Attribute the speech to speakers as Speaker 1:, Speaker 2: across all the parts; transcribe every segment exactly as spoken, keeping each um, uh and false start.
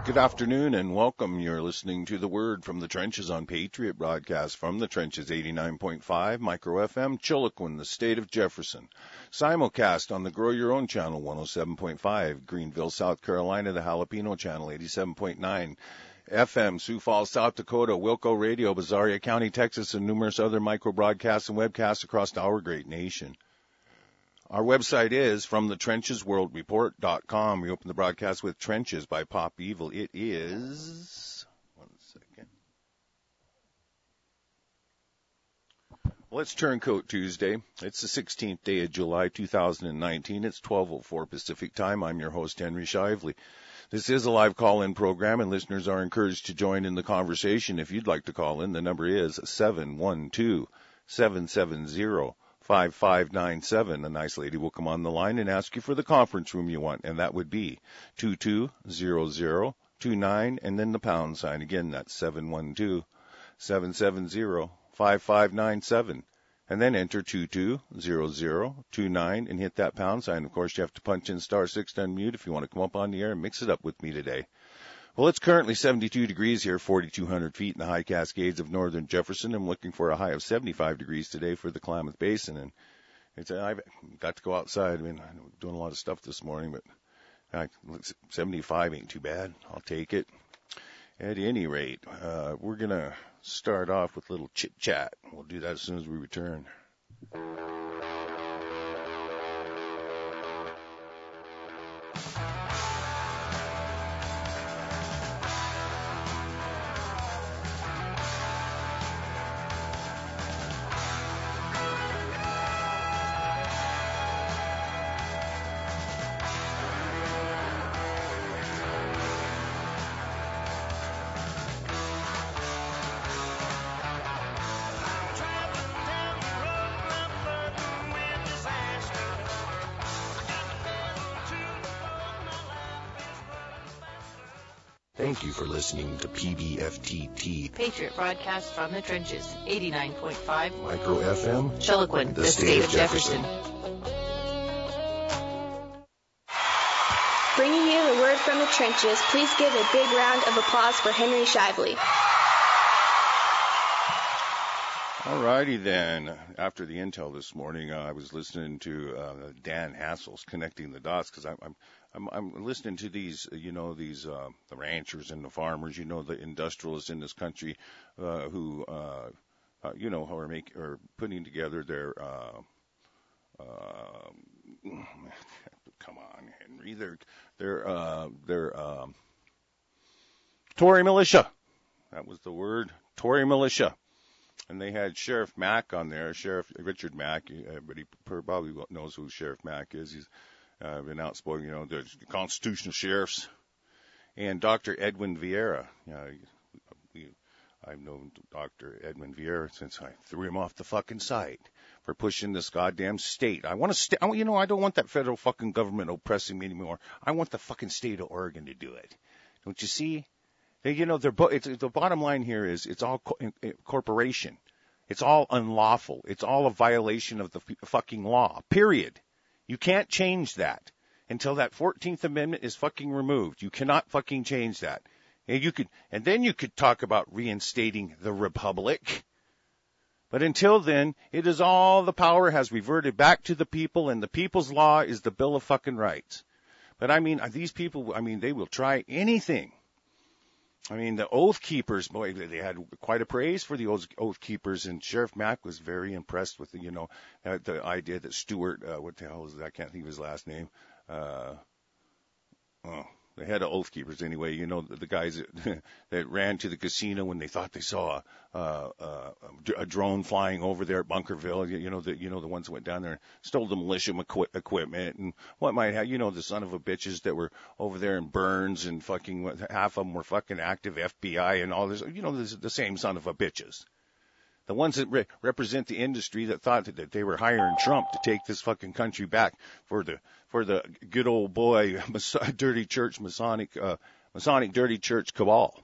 Speaker 1: Good afternoon and welcome. You're listening to The Word from the Trenches on Patriot Broadcast from the Trenches eighty-nine point five, Micro F M, Chiloquin, the state of Jefferson. Simulcast on the Grow Your Own channel one oh seven point five, Greenville, South Carolina, the Jalapeno channel eighty-seven point nine, F M, Sioux Falls, South Dakota, Wilco Radio, Bazaria County, Texas, and numerous other micro broadcasts and webcasts across our great nation. Our website is from the trenches world report dot com. We open the broadcast with Trenches by Pop Evil. It is, one second. Well, it's Turncoat Tuesday. It's the sixteenth day of July, two thousand nineteen. It's twelve oh four Pacific time. I'm your host, Henry Shively. This is a live call-in program, and listeners are encouraged to join in the conversation. If you'd like to call in, the number is seven one two, seven seven zero, five five nine seven. A nice lady will come on the line and ask you for the conference room you want, and that would be two two zero zero two nine and then the pound sign. Again, that's seven one two, seven seven zero, five five nine seven. And then enter two two zero zero two nine and hit that pound sign. Of course, you have to punch in star six to unmute if you want to come up on the air and mix it up with me today. Well, it's currently seventy-two degrees here, forty-two hundred feet in the high Cascades of northern Jefferson. I'm looking for a high of seventy-five degrees today for the Klamath Basin. And it's, I've got to go outside. I mean, I'm doing a lot of stuff this morning, but I, seventy-five ain't too bad. I'll take it. At any rate, uh, we're going to start off with a little chit-chat. We'll do that as soon as we return.
Speaker 2: Thank you for listening to P B F T T,
Speaker 3: Patriot Broadcast from the Trenches, eighty-nine point five,
Speaker 2: Micro F M,
Speaker 3: Chiloquin, the, the state, state of Jefferson.
Speaker 4: Jefferson. Bringing you the word from the trenches, please give a big round of applause for Henry Shively.
Speaker 1: All righty then. After the intel this morning, uh, I was listening to uh, Dan Hassel's Connecting the Dots, because I'm, I'm I'm I'm listening to these, you know, these uh, the ranchers and the farmers, you know, the industrialists in this country uh, who, uh, uh, you know, are make are putting together their. Uh, uh, come on, Henry. They're they're uh, they're uh, Tory militia. That was the word, Tory militia. And they had Sheriff Mack on there, Sheriff Richard Mack. Everybody probably knows who Sheriff Mack is. He's uh, been outspoken, you know, the constitutional sheriffs. And Doctor Edwin Vieira. You know, we, I've known Doctor Edwin Vieira since I threw him off the fucking site for pushing this goddamn state. I want to, st- I, you know, I don't want that federal fucking government oppressing me anymore. I want the fucking state of Oregon to do it. Don't you see? You know, they're bo- it's, the bottom line here is it's all co- corporation. It's all unlawful. It's all a violation of the f- fucking law, period. You can't change that until that fourteenth Amendment is fucking removed. You cannot fucking change that. And you could, and then you could talk about reinstating the republic. But until then, it is all the power has reverted back to the people, and the people's law is the Bill of fucking Rights. But I mean, these people, I mean, they will try anything. I mean, the Oath Keepers, boy, they had quite a praise for the Oath Keepers, and Sheriff Mack was very impressed with the, you know, uh, the idea that Stewart, uh, what the hell is that? I can't think of his last name. Uh, oh, the head of Oath Keepers, anyway. You know, the, the guys that, that ran to the casino when they thought they saw a, uh, uh, a drone flying over there at Bunkerville. You, you know, the you know the ones that went down there and stole the militia equi- equipment and what might have, you know, the son of a bitches that were over there in Burns and fucking half of them were fucking active F B I and all this. You know, the, the same son of a bitches. The ones that re- represent the industry that thought that, that they were hiring Trump to take this fucking country back for the for the good old boy mas- dirty church Masonic uh, Masonic dirty church cabal.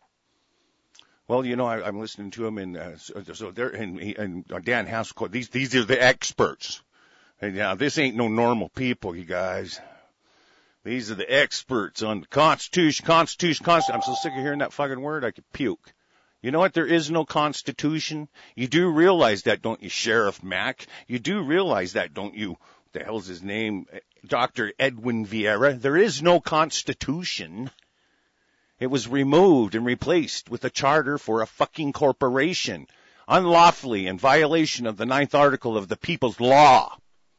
Speaker 1: Well, you know, I, I'm listening to him, and uh, so, so they're and, and Dan Haskell. These these are the experts. And now this ain't no normal people, you guys. These are the experts on the Constitution, Constitution, Constitution. I'm so sick of hearing that fucking word, I could puke. You know what? There is no Constitution. You do realize that, don't you, Sheriff Mack? You do realize that, don't you? What the hell's his name? Doctor Edwin Vieira. There is no Constitution. It was removed and replaced with a charter for a fucking corporation, unlawfully in violation of the ninth article of the People's Law.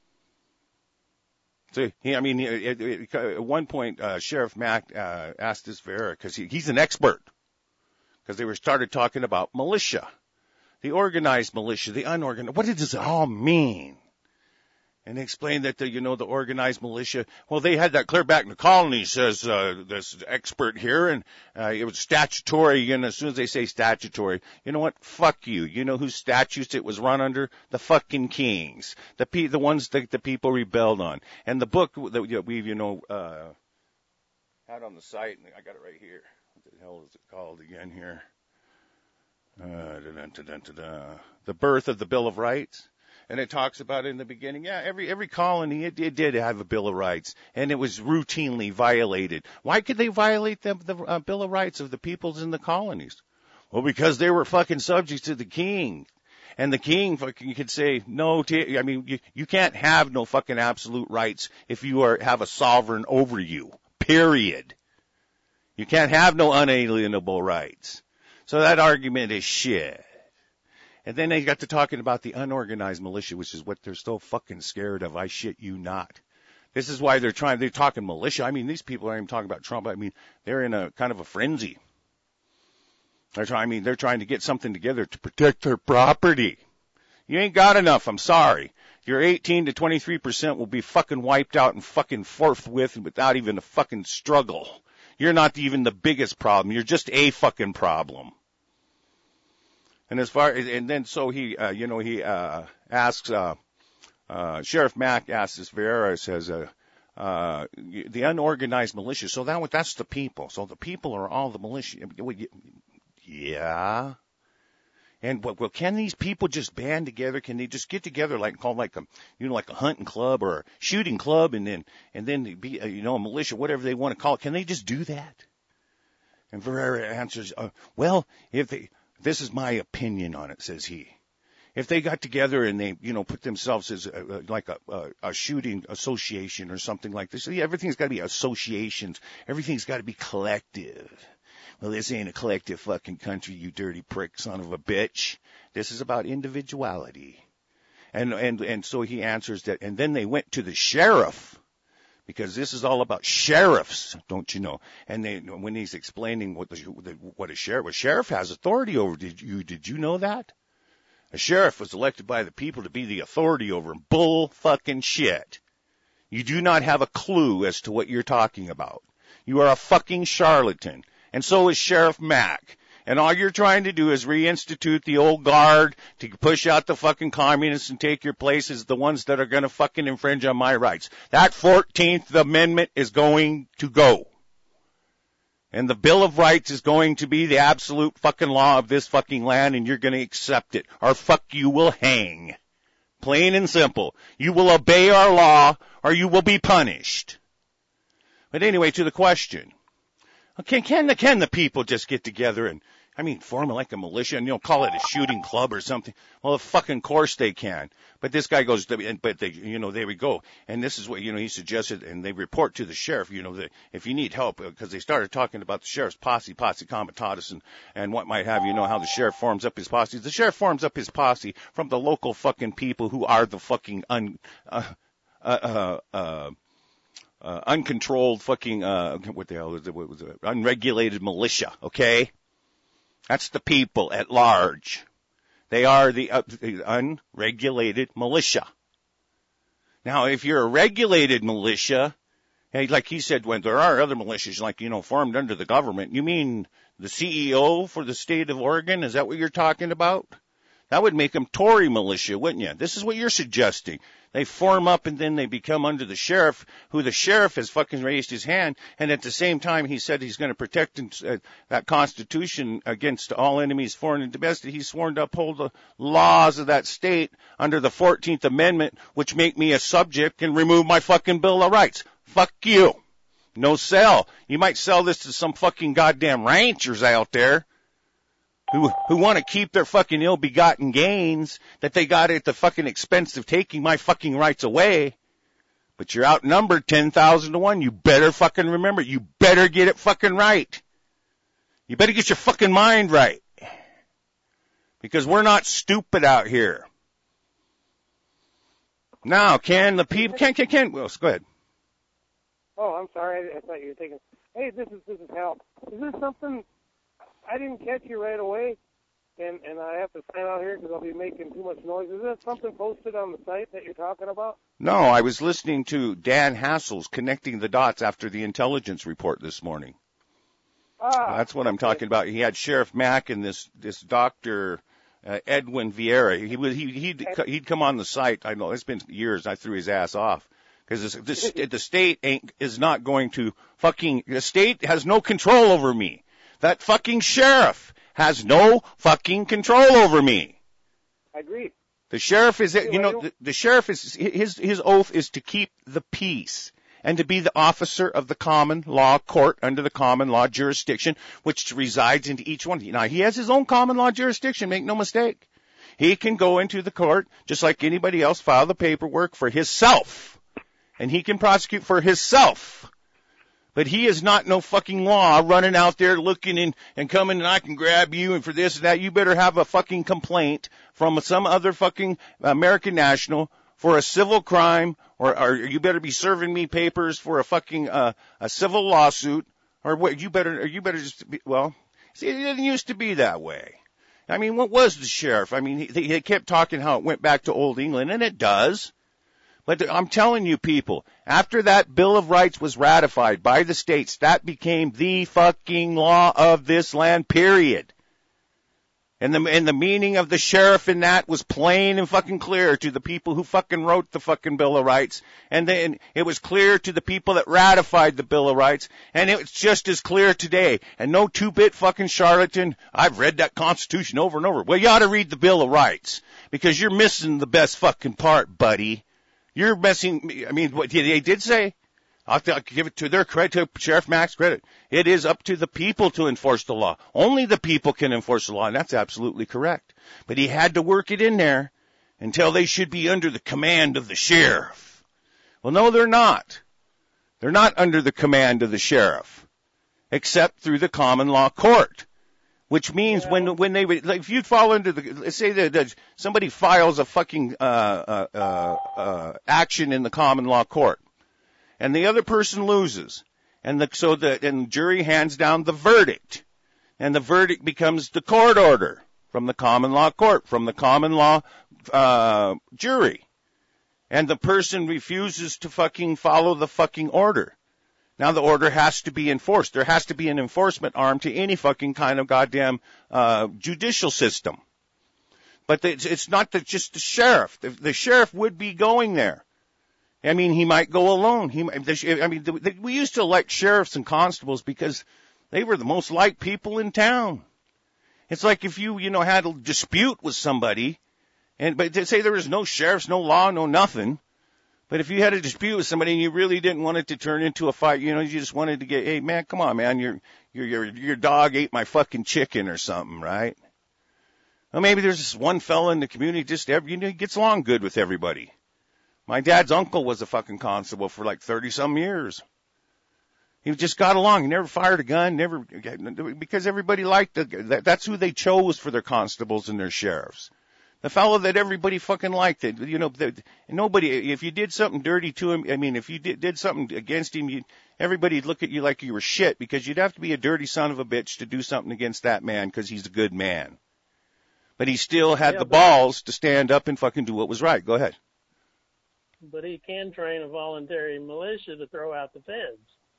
Speaker 1: So, I mean, it, it, at one point, uh, Sheriff Mack uh, asked this Vieira, because he, he's an expert, because they were started talking about militia, the organized militia, the unorganized. What does it all mean? And they explained that, the, you know, the organized militia, well, they had that clear back in the colonies, says uh, this expert here, and uh, it was statutory, and as soon as they say statutory, you know what? Fuck you. You know whose statutes it was run under? The fucking kings, the pe- the ones that the people rebelled on. And the book that we've, you know, uh, had on the site, and I got it right here. What the hell is it called again here? Uh, da-da-da-da-da-da. The Birth of the Bill of Rights. And it talks about it in the beginning. Yeah, every every colony, it, it did have a Bill of Rights, and it was routinely violated. Why could they violate the, the uh, Bill of Rights of the peoples in the colonies? Well, because they were fucking subjects to the king. And the king fucking could say, no, t- I mean, you, you can't have no fucking absolute rights if you are have a sovereign over you, period. You can't have no unalienable rights. So that argument is shit. And then they got to talking about the unorganized militia, which is what they're so fucking scared of. I shit you not. This is why they're trying, they're talking militia. I mean, these people aren't even talking about Trump. I mean, they're in a kind of a frenzy. They're trying, I mean, they're trying to get something together to protect their property. You ain't got enough. I'm sorry. Your eighteen to twenty-three percent will be fucking wiped out and fucking forthwith without even a fucking struggle. You're not even the biggest problem. You're just a fucking problem. And as far as, and then so he, uh, you know, he, uh, asks, uh, uh, Sheriff Mack asks this Vieira, says, uh, uh, the unorganized militia. So that, that's the people. So the people are all the militia. Yeah. And well, well, can these people just band together? Can they just get together like, called like a, you know, like a hunting club or a shooting club and then, and then be, uh, you know, a militia, whatever they want to call it. Can they just do that? And Vieira answers, uh, well, if they, this is my opinion on it, says he. If they got together and they, you know, put themselves as a, like a, a, a shooting association or something like this, yeah, everything's got to be associations. Everything's got to be collective. Well, this ain't a collective fucking country, you dirty prick son of a bitch. This is about individuality. And, and, and so he answers that, and then they went to the sheriff. Because this is all about sheriffs, don't you know? And they, when he's explaining what the, what a sheriff, a sheriff has authority over. Did you did you know that? A sheriff was elected by the people to be the authority over them. Bull fucking shit. You do not have a clue as to what you're talking about. You are a fucking charlatan, and so is Sheriff Mack. And all you're trying to do is reinstitute the old guard to push out the fucking communists and take your place as the ones that are going to fucking infringe on my rights. That fourteenth Amendment is going to go. And the Bill of Rights is going to be the absolute fucking law of this fucking land, and you're going to accept it. Or fuck you will hang. Plain and simple. You will obey our law, or you will be punished. But anyway, to the question. Okay, can the, can the people just get together and, I mean, form like a militia and, you know, call it a shooting club or something? Well, of fucking course they can. But this guy goes, but they, you know, there we go. And this is what, you know, he suggested, and they report to the sheriff, you know, that if you need help, because they started talking about the sheriff's posse, posse comitatus, and, and what might have, you know, how the sheriff forms up his posse. The sheriff forms up his posse from the local fucking people who are the fucking un, uh, uh, uh, uh, Uh, uncontrolled fucking, uh, what the hell was it, what was it, unregulated militia, okay? That's the people at large. They are the, uh, the unregulated militia. Now, if you're a regulated militia, hey, like he said, when there are other militias, like, you know, formed under the government, you mean the C E O for the state of Oregon? Is that what you're talking about? That would make them Tory militia, wouldn't you? This is what you're suggesting. They form up and then they become under the sheriff, who the sheriff has fucking raised his hand. And at the same time, he said he's going to protect uh, that Constitution against all enemies, foreign and domestic. He's sworn to uphold the laws of that state under the fourteenth Amendment, which make me a subject and remove my fucking Bill of Rights. Fuck you. No sell. You might sell this to some fucking goddamn ranchers out there who who want to keep their fucking ill-begotten gains that they got at the fucking expense of taking my fucking rights away. But you're outnumbered ten thousand to one. You better fucking remember. You better get it fucking right. You better get your fucking mind right. Because we're not stupid out here. Now, can the people, can, can, can, well, go ahead.
Speaker 5: Oh, I'm sorry. I, I thought you were thinking, hey, this is, this is Hal. Is this something, I didn't catch you right away, and, and I have to sign out here because I'll be making too much noise. Is this something posted on the site that you're talking about?
Speaker 1: No, I was listening to Dan Hassel's Connecting the Dots after the intelligence report this morning.
Speaker 5: Ah.
Speaker 1: That's what I'm talking about. He had Sheriff Mack and this, this Doctor Uh, Edwin Vieira. He would, he, he'd, he'd come on the site. I know it's been years. I threw his ass off because this, this, the state ain't, is not going to fucking, the state has no control over me. That fucking sheriff has no fucking control over me.
Speaker 5: I agree.
Speaker 1: The sheriff is, you know, the, the sheriff is, his, his oath is to keep the peace and to be the officer of the common law court under the common law jurisdiction, which resides into each one. Now, he has his own common law jurisdiction, make no mistake. He can go into the court, just like anybody else, file the paperwork for himself, and he can prosecute for himself. But he is not no fucking law running out there looking in and coming and I can grab you and for this and that. You better have a fucking complaint from some other fucking American national for a civil crime, or, or you better be serving me papers for a fucking uh, a civil lawsuit, or what? You better, or you better just be, well, see, it didn't used to be that way. I mean, what was the sheriff? I mean, he, he kept talking how it went back to old England, and it does. But I'm telling you, people, after that Bill of Rights was ratified by the states, that became the fucking law of this land. Period. And the, and the meaning of the sheriff in that was plain and fucking clear to the people who fucking wrote the fucking Bill of Rights. And then it was clear to the people that ratified the Bill of Rights. And it's just as clear today. And no two-bit fucking charlatan, I've read that Constitution over and over. Well, you ought to read the Bill of Rights. Because you're missing the best fucking part, buddy. You're missing, I mean, what they did say, I'll give it to their credit, to Sheriff Mack's credit. It is up to the people to enforce the law. Only the people can enforce the law, and that's absolutely correct. But he had to work it in there until they should be under the command of the sheriff. Well, no, they're not. They're not under the command of the sheriff, except through the common law court, which means yeah. when when they like, if you fall under the, let's say that, that somebody files a fucking uh, uh, uh, uh, action in the common law court. And the other person loses, and the, so the and the jury hands down the verdict, and the verdict becomes the court order from the common law court, from the common law uh, jury, and the person refuses to fucking follow the fucking order. Now the order has to be enforced. There has to be an enforcement arm to any fucking kind of goddamn uh, judicial system. But it's, it's not the, just the sheriff. The, the sheriff would be going there. I mean, he might go alone. He, I mean, the, the, we used to elect sheriffs and constables because they were the most liked people in town. It's like if you, you know, had a dispute with somebody, and but to say there was no sheriffs, no law, no nothing. But if you had a dispute with somebody and you really didn't want it to turn into a fight, you know, you just wanted to get, hey man, come on, man, your your your your dog ate my fucking chicken or something, right? Well, maybe there's this one fella in the community just every, you know, he gets along good with everybody. My dad's uncle was a fucking constable for like thirty some years. He just got along. He never fired a gun, never, because everybody liked the, that, that's who they chose for their constables and their sheriffs. The fellow that everybody fucking liked, it, you know, the, nobody, if you did something dirty to him, I mean, if you did, did something against him, you, everybody'd look at you like you were shit, because you'd have to be a dirty son of a bitch to do something against that man, because he's a good man. But he still had
Speaker 5: yeah,
Speaker 1: the balls to stand up and fucking do what was right. Go ahead.
Speaker 5: But he can train a voluntary militia to throw out the feds.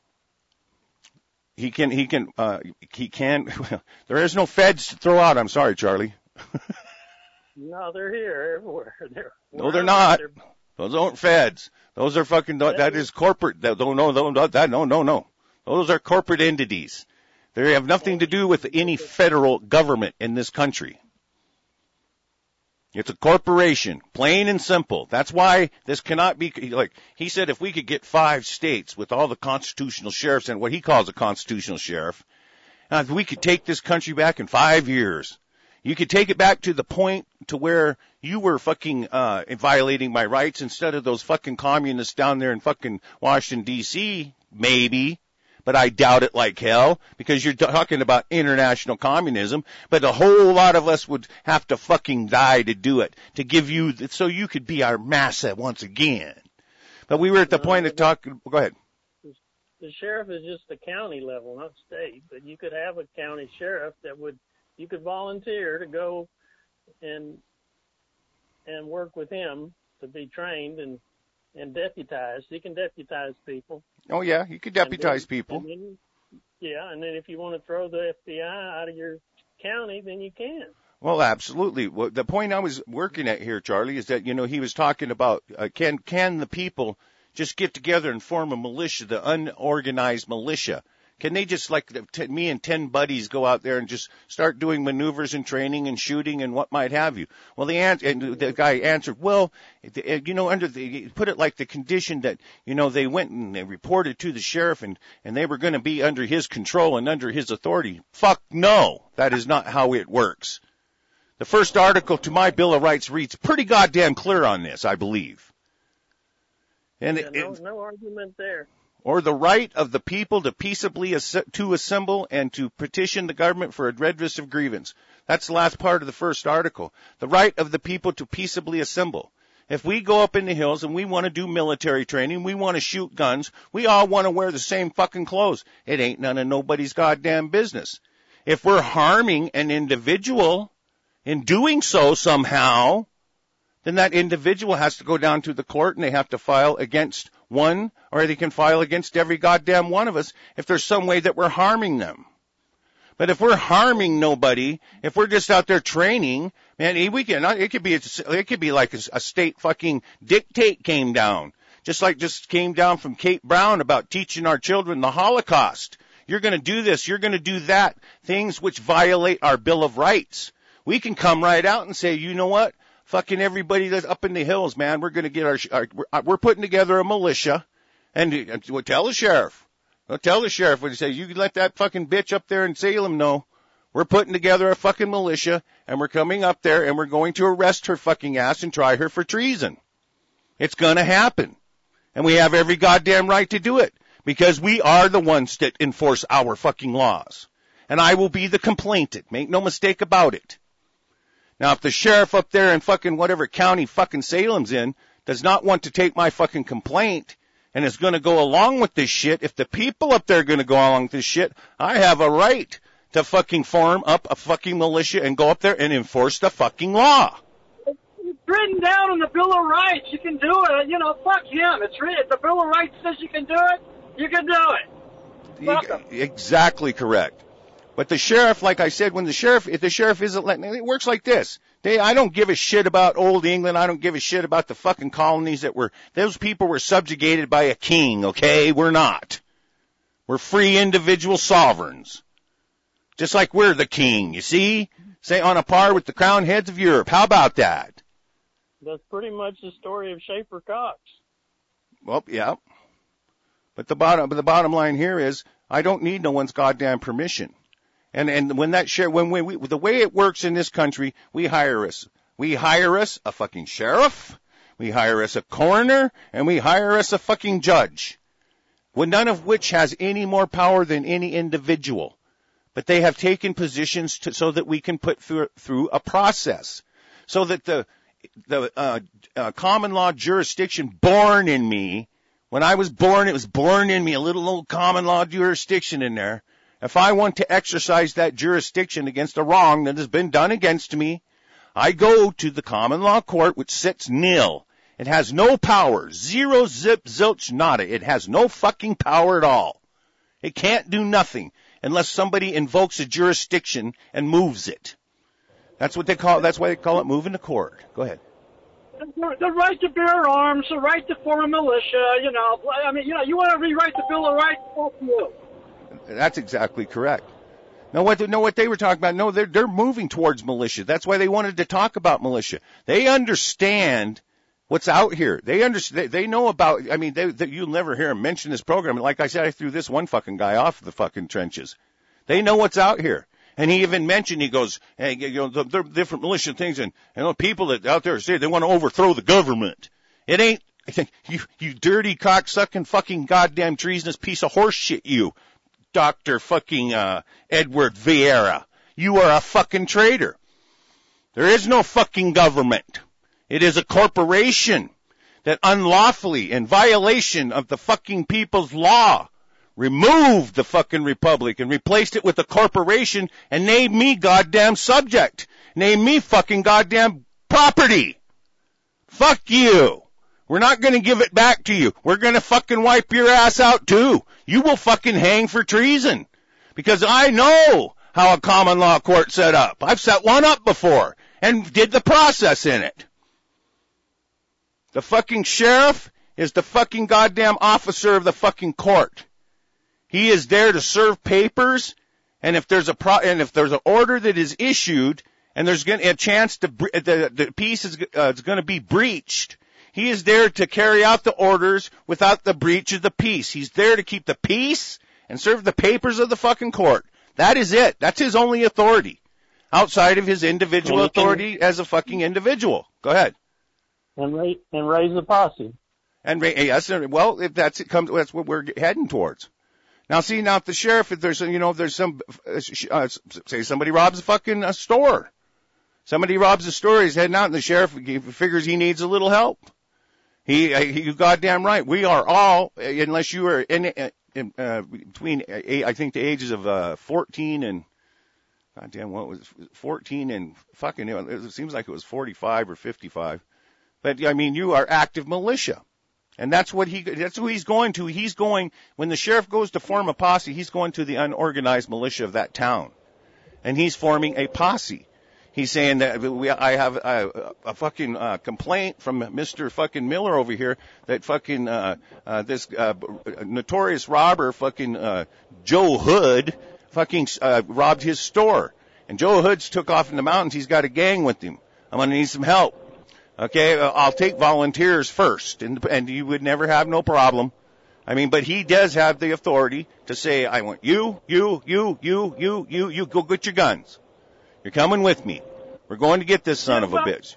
Speaker 1: He can, he can, uh, he can, well, there is no feds to throw out. I'm sorry, Charlie.
Speaker 5: No, they're here everywhere. They're,
Speaker 1: no, they're not. They're, Those aren't feds. Those are fucking, that is corporate. That, no, no, no, that, no, no, no. Those are corporate entities. They have nothing to do with any federal government in this country. It's a corporation, plain and simple. That's why this cannot be, like, he said if we could get five states with all the constitutional sheriffs and what he calls a constitutional sheriff, uh, we could take this country back in five years. You could take it back to the point to where you were fucking, uh, violating my rights instead of those fucking communists down there in fucking Washington, D C, maybe. But I doubt it like hell, because you're talking about international communism, but a whole lot of us would have to fucking die to do it, to give you, so you could be our massa once again. But we were at the no, point of talking, go ahead.
Speaker 6: The sheriff is just the county level, not state, but you could have a county sheriff that would, you could volunteer to go and, and work with him to be trained and, and deputized. He can deputize people.
Speaker 1: Oh, yeah, you could deputize
Speaker 6: then,
Speaker 1: people.
Speaker 6: And then, yeah, and then if you want to throw the F B I out of your county, then you can.
Speaker 1: Well, absolutely. Well, the point I was working at here, Charlie, is that, you know, he was talking about uh, can can the people just get together and form a militia, the unorganized militia? Can they just, like t- me and ten buddies, go out there and just start doing maneuvers and training and shooting and what might have you? Well, the an- and the guy answered, well, you know, under the, put it like the condition that, you know, they went and they reported to the sheriff and, and they were going to be under his control and under his authority. Fuck no. That is not how it works. The first article to my Bill of Rights reads pretty goddamn clear on this, I believe. And
Speaker 6: yeah,
Speaker 1: it,
Speaker 6: no,
Speaker 1: it,
Speaker 6: no argument there.
Speaker 1: Or the right of the people to peaceably as- to assemble and to petition the government for a redress of grievance. That's the last part of the first article. The right of the people to peaceably assemble. If we go up in the hills and we want to do military training, we want to shoot guns, we all want to wear the same fucking clothes. It ain't none of nobody's goddamn business. If we're harming an individual in doing so somehow, then that individual has to go down to the court and they have to file against one, or they can file against every goddamn one of us if there's some way that we're harming them. But if we're harming nobody, if we're just out there training, man, we can, it could be, it could be like a state fucking dictate came down. Just like just came down from Kate Brown about teaching our children the Holocaust. You're going to do this, you're going to do that, things which violate our Bill of Rights. We can come right out and say, you know what? Fucking everybody that's up in the hills, man, we're going to get our, our we're, we're putting together a militia, and, and we'll tell the sheriff. We'll tell the sheriff when he says, you can let that fucking bitch up there in Salem know. We're putting together a fucking militia, and we're coming up there, and we're going to arrest her fucking ass and try her for treason. It's going to happen. And we have every goddamn right to do it, because we are the ones that enforce our fucking laws. And I will be the complainant. Make no mistake about it. Now, if the sheriff up there in fucking whatever county fucking Salem's in does not want to take my fucking complaint and is going to go along with this shit, if the people up there are going to go along with this shit, I have a right to fucking form up a fucking militia and go up there and enforce the fucking law.
Speaker 7: It's written down in the Bill of Rights. You can do it. You know, fuck him. It's written. The Bill of Rights says you can do it. You can do it. Fuck him.
Speaker 1: Exactly correct. But the sheriff, like I said, when the sheriff, if the sheriff isn't letting, it works like this. They, I don't give a shit about old England. I don't give a shit about the fucking colonies that were, those people were subjugated by a king, okay? We're not. We're free individual sovereigns. Just like we're the king, you see? Say on a par with the crowned heads of Europe. How about that?
Speaker 6: That's pretty much the story of Schaefer Cox.
Speaker 1: Well, yeah. But the bottom, but the bottom line here is, I don't need no one's goddamn permission. And and when that share when we, we the way it works in this country, we hire us we hire us a fucking sheriff, we hire us a coroner, and we hire us a fucking judge. Well, none of which has any more power than any individual, but they have taken positions to, so that we can put through through a process, so that the the uh, uh, common law jurisdiction born in me, when I was born, it was born in me, a little old common law jurisdiction in there. If I want to exercise that jurisdiction against a wrong that has been done against me, I go to the common law court, which sits nil. It has no power. Zero, zip, zilch, nada. It has no fucking power at all. It can't do nothing unless somebody invokes a jurisdiction and moves it. That's what they call, that's why they call it moving the court. Go ahead.
Speaker 7: The right to bear arms, the right to form a militia, you know. I mean, you know, you want to rewrite the Bill of Rights, fuck you.
Speaker 1: That's exactly correct. No, what no what they were talking about? No, they're they're moving towards militia. That's why they wanted to talk about militia. They understand what's out here. They understand. They, they know about. I mean, they, they, you'll never hear them mention this program. Like I said, I threw this one fucking guy off the fucking trenches. They know what's out here. And he even mentioned, he goes, hey, you know, the, the different militia things, and you know, people that out there say they want to overthrow the government. It ain't. You, you dirty cocksucking fucking goddamn treasonous piece of horse shit, you. Doctor fucking uh, Edward Vieira. You are a fucking traitor. There is no fucking government. It is a corporation that unlawfully, in violation of the fucking people's law, removed the fucking republic and replaced it with a corporation and named me goddamn subject. Named me fucking goddamn property. Fuck you. We're not going to give it back to you. We're going to fucking wipe your ass out too. You will fucking hang for treason. Because I know how a common law court set up. I've set one up before and did the process in it. The fucking sheriff is the fucking goddamn officer of the fucking court. He is there to serve papers, and if there's a pro- and if there's an order that is issued and there's going a chance to bre- the the peace is uh, going to be breached, he is there to carry out the orders without the breach of the peace. He's there to keep the peace and serve the papers of the fucking court. That is it. That's his only authority outside of his individual authority as a fucking individual. Go ahead.
Speaker 6: And raise, and raise the posse.
Speaker 1: And yes, well, if that's it comes, that's what we're heading towards. Now, see, now if the sheriff, if there's, you know, if there's some, uh, say somebody robs a fucking uh, store, somebody robs a store, he's heading out, and the sheriff figures he needs a little help. He, uh, he you goddamn right. We are all, unless you are in, in uh, between, uh, I think the ages of uh, fourteen and, goddamn, what was it, fourteen and fucking, it seems like it was forty-five or fifty-five. But I mean, you are active militia. And that's what he, that's who he's going to. He's going, when the sheriff goes to form a posse, he's going to the unorganized militia of that town. And he's forming a posse. He's saying that we, I have a, a fucking uh, complaint from Mister fucking Miller over here that fucking, uh, uh, this, uh, notorious robber fucking, uh, Joe Hood fucking, uh, robbed his store. And Joe Hood's took off in the mountains. He's got a gang with him. I'm gonna need some help. Okay, I'll take volunteers first, and and you would never have no problem. I mean, but he does have the authority to say, I want you, you, you, you, you, you, you, go get your guns. You're coming with me. We're going to get this son of a bitch.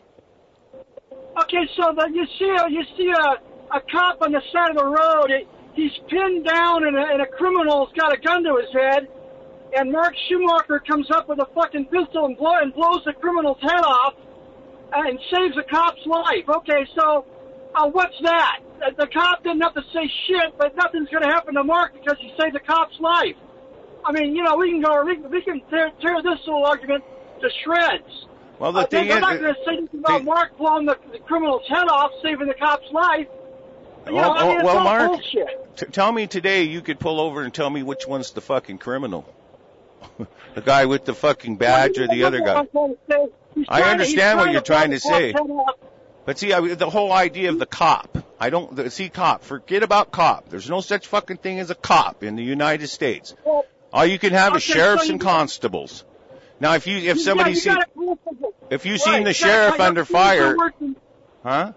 Speaker 7: Okay, so the, you see a, you see a, a cop on the side of the road. It, he's pinned down, and a, and a criminal's got a gun to his head, and Mark Schumacher comes up with a fucking pistol and, blow, and blows the criminal's head off. And saves a cop's life. Okay, so uh, what's that? The, the cop didn't have to say shit, but nothing's going to happen to Mark because he saved the cop's life. I mean, you know, we can go, we, we can tear, tear this little argument to shreds.
Speaker 1: Well, the
Speaker 7: uh,
Speaker 1: thing
Speaker 7: they're
Speaker 1: is,
Speaker 7: not going to say anything about
Speaker 1: they,
Speaker 7: Mark blowing the, the criminal's head off, saving the cop's life. You
Speaker 1: well,
Speaker 7: know, I mean, it's
Speaker 1: well,
Speaker 7: all
Speaker 1: Mark,
Speaker 7: bullshit.
Speaker 1: T- tell me today, you could pull over and tell me which one's the fucking criminal. The guy with the fucking badge or the other guy? I understand what you're trying to say. But see, I, the whole idea of the cop, I don't, the, see cop, forget about cop. There's no such fucking thing as a cop in the United States. All you can have is sheriffs and constables. Now, if you, if somebody see, if you seen the sheriff under fire, huh?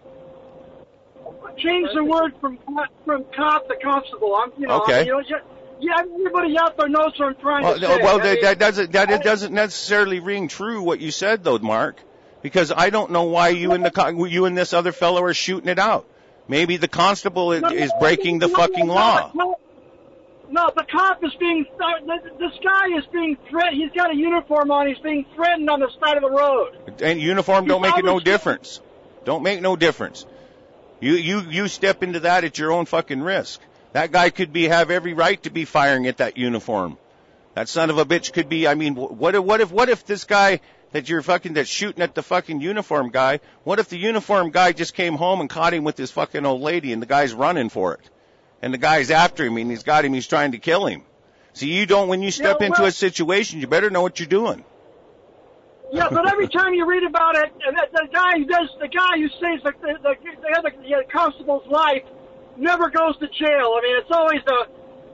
Speaker 7: Change the word from from cop to constable. I'm, you know,
Speaker 1: okay.
Speaker 7: You know, yeah, everybody out there knows what I'm trying
Speaker 1: well,
Speaker 7: to say.
Speaker 1: Well,
Speaker 7: I
Speaker 1: that,
Speaker 7: mean,
Speaker 1: that doesn't that it doesn't necessarily ring true what you said though, Mark, because I don't know why you and the you and this other fellow are shooting it out. Maybe the constable is, is breaking the fucking law.
Speaker 7: No, the cop is being, this guy is being threatened. He's got a uniform on. He's being threatened on the side of the road.
Speaker 1: And uniform don't make it no difference. Don't make no difference. You you you step into that at your own fucking risk. That guy could be have every right to be firing at that uniform. That son of a bitch could be. I mean, what if what if what if this guy that you're fucking that's shooting at the fucking uniform guy? What if the uniform guy just came home and caught him with his fucking old lady, and the guy's running for it, and the guy's after him, and he's got him. He's trying to kill him. See, you don't. When you step yeah, well, into a situation, you better know what you're doing.
Speaker 7: Yeah, but every time you read about it, the, the guy who does, the guy who saves the the, the other the constable's life never goes to jail. I mean, it's always the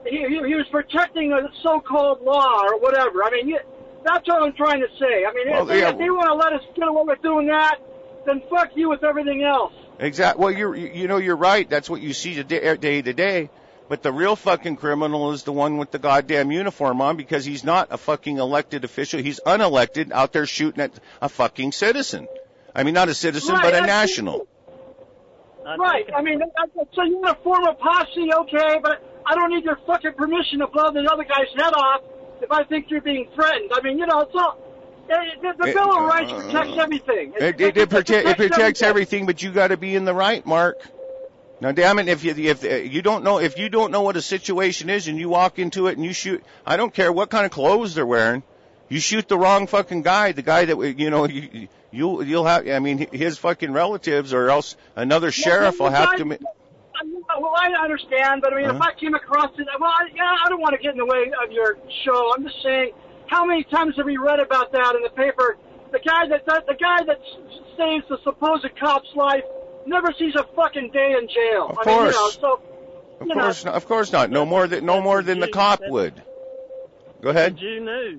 Speaker 7: he, he, he was protecting a so-called law or whatever. I mean, you, that's what I'm trying to say. I mean,
Speaker 1: Well,
Speaker 7: if, they,
Speaker 1: yeah.
Speaker 7: if they want to let us get away with doing that, then fuck you with everything else.
Speaker 1: Exactly. Well, you're, you know, you're right. That's what you see day, day to day. But the real fucking criminal is the one with the goddamn uniform on, because he's not a fucking elected official. He's unelected, out there shooting at a fucking citizen. I mean, not a citizen,
Speaker 7: Right,
Speaker 1: but a
Speaker 7: I-
Speaker 1: national.
Speaker 6: I
Speaker 7: Right.
Speaker 6: think-
Speaker 7: I mean, that- so you want to form a posse, okay, but I don't need your fucking permission to blow the other guy's head off if I think you're being threatened. I mean, you know, it's all. The, the
Speaker 1: It-
Speaker 7: Bill of Rights
Speaker 1: uh,
Speaker 7: protects everything.
Speaker 1: It, it, it, prote- it protects everything, but you got to be in the right, Mark. Now, damn it, if you if uh, you don't know if you don't know what a situation is and you walk into it and you shoot, I don't care what kind of clothes they're wearing, you shoot the wrong fucking guy, the guy that you know you you'll you'll have. I mean, his fucking relatives, or else another sheriff will have to. Ma-
Speaker 7: Well, I understand, but I mean,
Speaker 1: Uh-huh.
Speaker 7: if I came across it, well, I, yeah, I don't want to get in the way of your show. I'm just saying, how many times have we read about that in the paper? The guy that, that the guy that s- saves the supposed cop's life never sees a fucking day in jail.
Speaker 1: Of
Speaker 7: I mean, you know,
Speaker 1: course.
Speaker 7: so
Speaker 1: Of
Speaker 7: you
Speaker 1: course,
Speaker 7: know,
Speaker 1: not, of course not. No more than no more than the cop would. Go ahead.
Speaker 6: Jew news.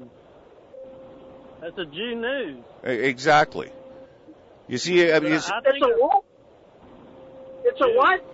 Speaker 6: That's a Jew news.
Speaker 1: E- Exactly. You see, I mean, it's,
Speaker 6: I
Speaker 7: it's
Speaker 6: think
Speaker 7: a what? It's a what?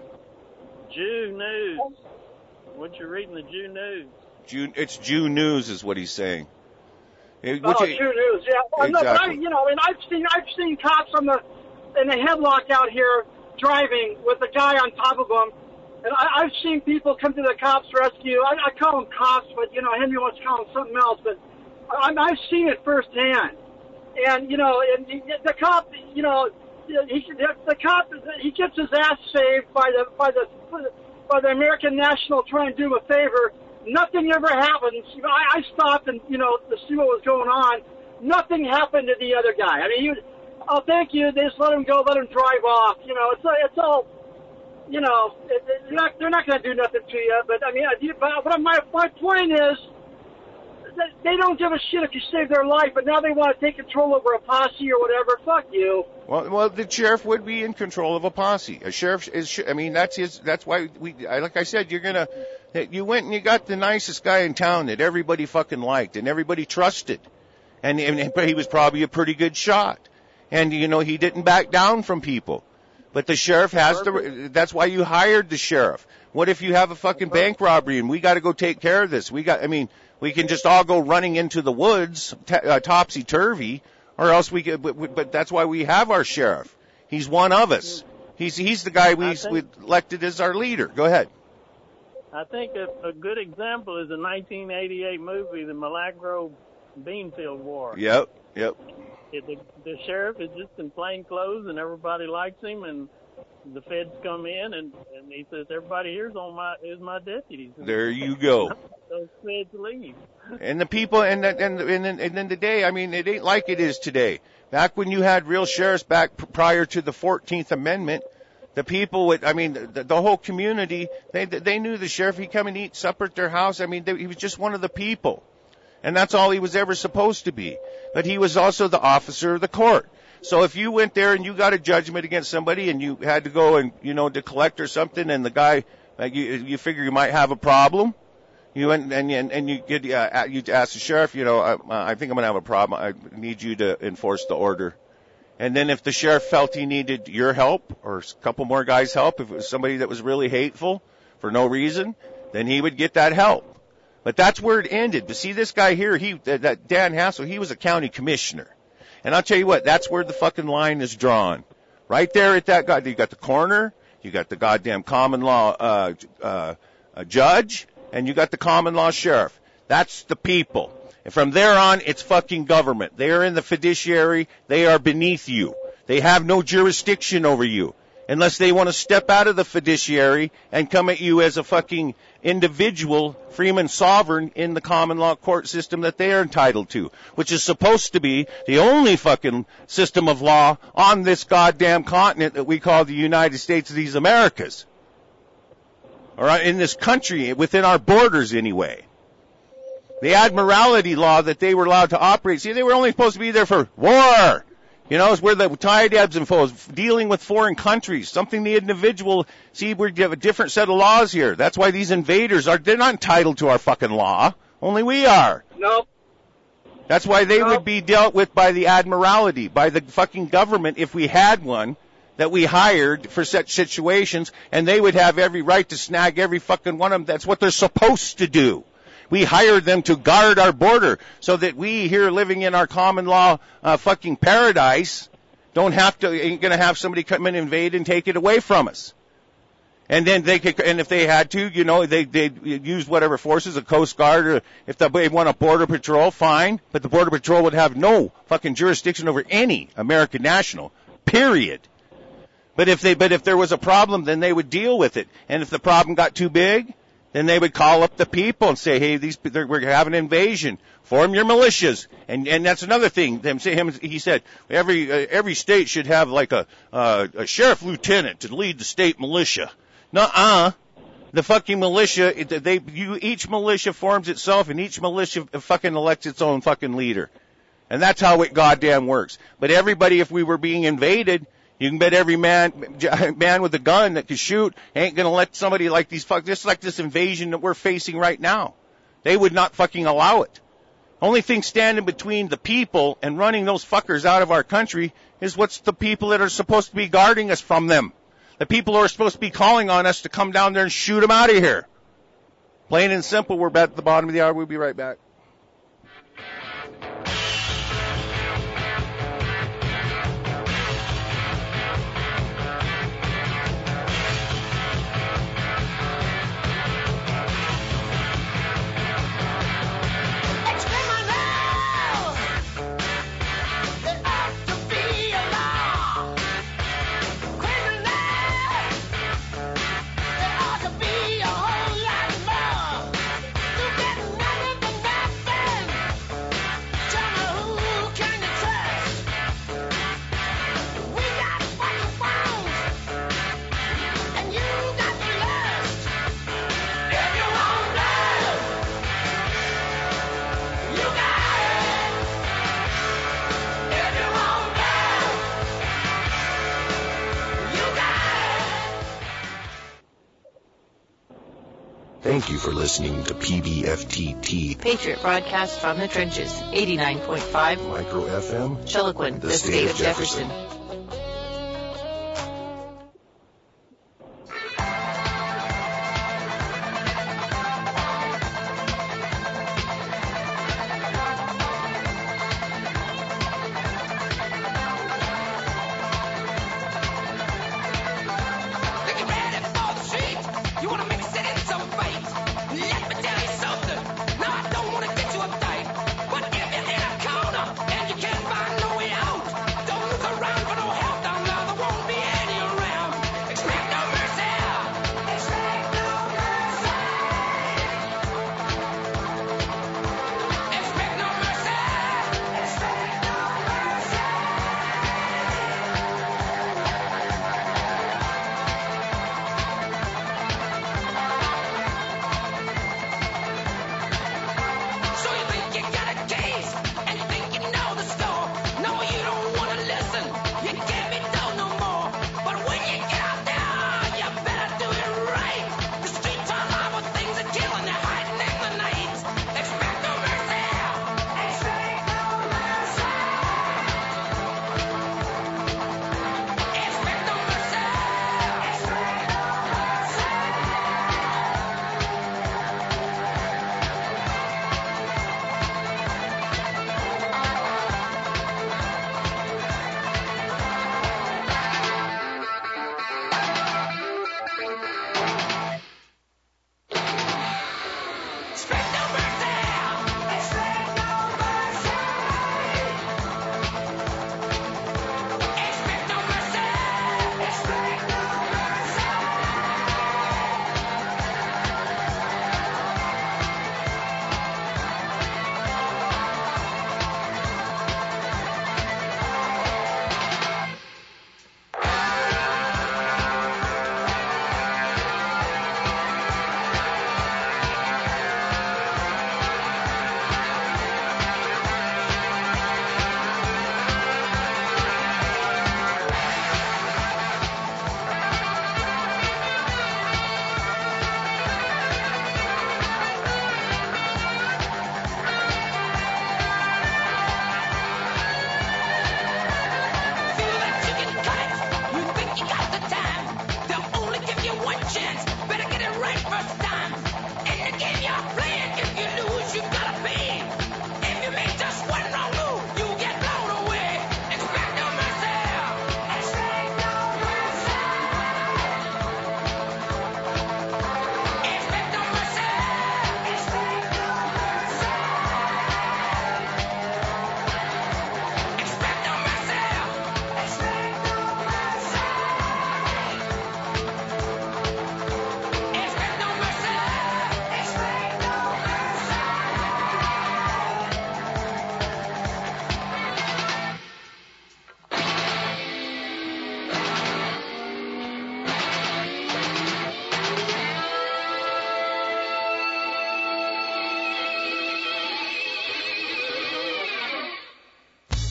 Speaker 6: Jew news. What you reading the Jew news?
Speaker 1: Jew, it's Jew news, is what he's saying. It-
Speaker 7: Oh,
Speaker 1: which
Speaker 7: Jew
Speaker 1: is-
Speaker 7: news. Yeah. Well, no, but I,
Speaker 1: Exactly.
Speaker 7: you know, and I've seen I've seen cops on the in the headlock out here driving with a guy on top of them, and I, I've seen people come to the cops' rescue. I, I call them cops, but you know, Henry wants to call them something else. But I, I've seen it firsthand, and you know, and the, the cop, you know, he, the cop he gets his ass saved by the by the by the American National trying to do him a favor. Nothing ever happens. I, I stopped and, you know, to see what was going on. Nothing happened to the other guy. I mean, you, oh, thank you. They just let him go, let him drive off. You know, it's it's all, you know, it, it, they're not, they're not going to do nothing to you. But, I mean, you, but my, my point is, that they don't give a shit if you save their life, but now they want to take control over a posse or whatever. Fuck you.
Speaker 1: well, well, the sheriff would be in control of a posse. A sheriff is. I mean, that's his. That's why we. I, like I said, you're gonna. You went and you got the nicest guy in town that everybody fucking liked and everybody trusted, and, and but he was probably a pretty good shot, and you know he didn't back down from people. But the sheriff has the. That's why you hired the sheriff. What if you have a fucking bank robbery and we got to go take care of this? We got. I mean. We can just all go running into the woods, t- uh, topsy-turvy, or else we could, but, but that's why we have our sheriff. He's one of us. He's he's the guy we,
Speaker 6: I think-
Speaker 1: we elected as our leader. Go ahead.
Speaker 6: I think a, a good example is the nineteen eighty-eight movie, The Milagro Beanfield War.
Speaker 1: Yep, yep.
Speaker 6: It, the, the sheriff is just in plain clothes and everybody likes him, and the feds come in and, and he says, everybody here's on my is my deputies. And
Speaker 1: There you go.
Speaker 6: those feds leave.
Speaker 1: And the people, and the, and and then and then today, I mean, it ain't like it is today. Back when you had real sheriffs, back p- prior to the fourteenth Amendment, the people would, I mean, the, the whole community, they they knew the sheriff. He'd come and eat supper at their house. I mean, they, he was just one of the people, and that's all he was ever supposed to be. But he was also the officer of the court. So if you went there and you got a judgment against somebody and you had to go and, you know, to collect or something, and the guy, like you, you figure you might have a problem, you went and and, and you get uh, you ask the sheriff, you know, I, I think I'm gonna have a problem. I need you to enforce the order. And then if the sheriff felt he needed your help or a couple more guys' help, if it was somebody that was really hateful for no reason, then he would get that help. But that's where it ended. But see, this guy here, he that Dan Hassel, he was a county commissioner. And I'll tell you what, that's where the fucking line is drawn. Right there at that guy, you got the coroner, you got the goddamn common law uh, uh, uh, judge, and you got the common law sheriff. That's the people. And from there on, it's fucking government. They are in the fiduciary. They are beneath you. They have no jurisdiction over you unless they want to step out of the fiduciary and come at you as a fucking individual, freeman sovereign in the common law court system that they are entitled to, which is supposed to be the only fucking system of law on this goddamn continent that we call the United States of these Americas. All right, in this country, within our borders anyway. The admiralty law that they were allowed to operate, see, they were only supposed to be there for war, You know, it's where the tide ebbs and flows, dealing with foreign countries, something the individual, see, we have a different set of laws here. That's why these invaders are, they're not entitled to our fucking law. Only we are.
Speaker 7: Nope.
Speaker 1: That's why they
Speaker 7: nope.
Speaker 1: would be dealt with by the Admiralty, by the fucking government if we had one that we hired for such situations, and they would have every right to snag every fucking one of them. That's what they're supposed to do. We hired them to guard our border so that we here living in our common law uh, fucking paradise don't have to, ain't going to have somebody come in and invade and take it away from us. And then they could, and if they had to, you know, they, they'd use whatever forces, a Coast Guard, or if they want a border patrol, fine. But the border patrol would have no fucking jurisdiction over any American national, period. But if they, but if there was a problem, then they would deal with it. And if the problem got too big, then they would call up the people and say, hey, these we're having an invasion. Form your militias. And and that's another thing. Them say him. He said every uh, every state should have like a uh, a sheriff lieutenant to lead the state militia. Nuh-uh. The fucking militia. They you each militia forms itself, and each militia fucking elects its own fucking leader. And that's how it goddamn works. But everybody, if we were being invaded, you can bet every man, man with a gun that can shoot ain't gonna let somebody like these fuck, just like this invasion that we're facing right now. They would not fucking allow it. Only thing standing between the people and running those fuckers out of our country is what's the people that are supposed to be guarding us from them. The people who are supposed to be calling on us to come down there and shoot them out of here. Plain and simple, we're at the bottom of the hour. We'll be right back.
Speaker 2: Thank you for listening to P B F T T.
Speaker 3: Patriot broadcast from the trenches, eighty-nine point five.
Speaker 2: Micro F M.
Speaker 3: Chiloquin, the, the state, state of Jefferson. Jefferson.
Speaker 8: Around for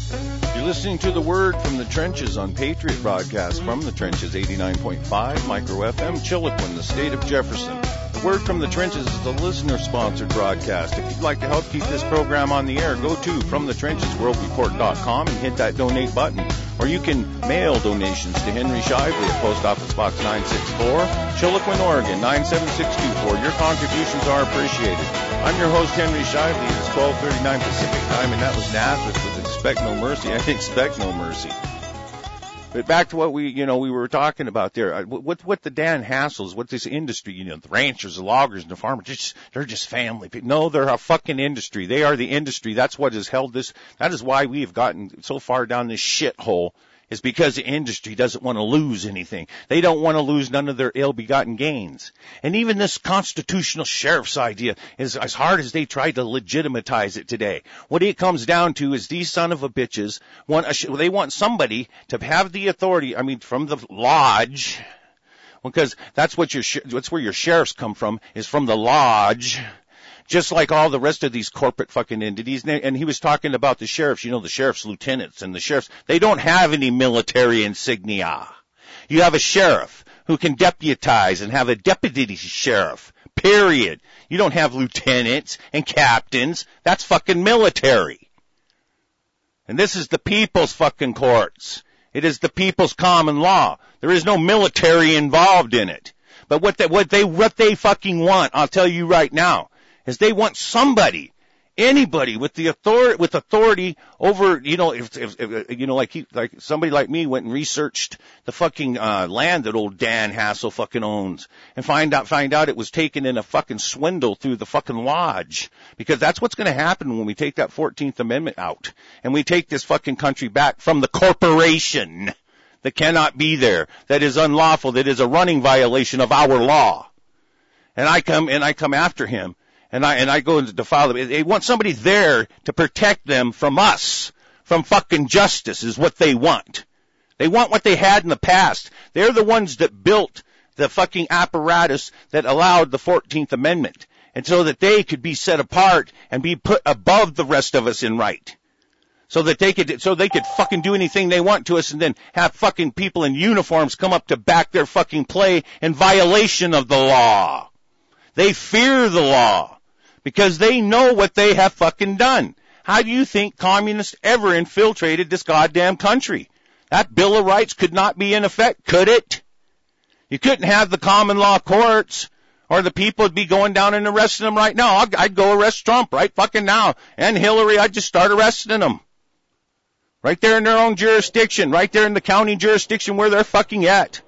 Speaker 1: You're listening to The Word from the Trenches on Patriot Broadcast from the Trenches, eighty-nine point five Micro F M, Chilliquin, the state of Jefferson. The Word from the Trenches is a listener-sponsored broadcast. If you'd like to help keep this program on the air, go to from the trenches world report dot com and hit that donate button. Or you can mail donations to Henry Shively at Post Office Box nine sixty-four, Chilliquin, Oregon, nine seven six two four. Your contributions are appreciated. I'm your host, Henry Shively. It's twelve thirty-nine Pacific Time, and that was Nazareth with Expect No Mercy. I expect no mercy. But back to what we, you know, we were talking about there. What, what the Dan Hassels, what this industry, you know, the ranchers, the loggers, and the farmers, just, they're just family people. No, they're a fucking industry. They are the industry. That's what has held this. That is why we have gotten so far down this shithole, is because the industry doesn't want to lose anything. They don't want to lose none of their ill-begotten gains. And even this constitutional sheriff's idea is as hard as they try to legitimatize it today. What it comes down to is these son of a bitches want a, they want somebody to have the authority, I mean, from the lodge, because that's what your, that's where your sheriffs come from, is from the lodge. Just like all the rest of these corporate fucking entities. And he was talking about the sheriffs, you know, the sheriff's lieutenants and the sheriffs. They don't have any military insignia. You have a sheriff who can deputize and have a deputy sheriff, period. You don't have lieutenants and captains. That's fucking military. And this is the people's fucking courts. It is the people's common law. There is no military involved in it. But what they, what they, what they fucking want, I'll tell you right now, is they want somebody, anybody with the authority, with authority over, you know, if, if, if you know, like he, like somebody like me went and researched the fucking, uh, land that old Dan Hassel fucking owns and find out, find out it was taken in a fucking swindle through the fucking lodge. Because that's what's going to happen when we take that fourteenth Amendment out and we take this fucking country back from the corporation that cannot be there, that is unlawful, that is a running violation of our law. And I come, and I come after him. And I, and I go into defile them. They want somebody there to protect them from us, from fucking justice is what they want. They want what they had in the past. They're the ones that built the fucking apparatus that allowed the fourteenth Amendment. And so that they could be set apart and be put above the rest of us in right. So that they could, so they could fucking do anything they want to us and then have fucking people in uniforms come up to back their fucking play in violation of the law. They fear the law. Because they know what they have fucking done. How do you think communists ever infiltrated this goddamn country? That Bill of Rights could not be in effect, could it? You couldn't have the common law courts, or the people would be going down and arresting them right now. I'd, I'd go arrest Trump right fucking now. And Hillary, I'd just start arresting them. Right there in their own jurisdiction, right there in the county jurisdiction where they're fucking at.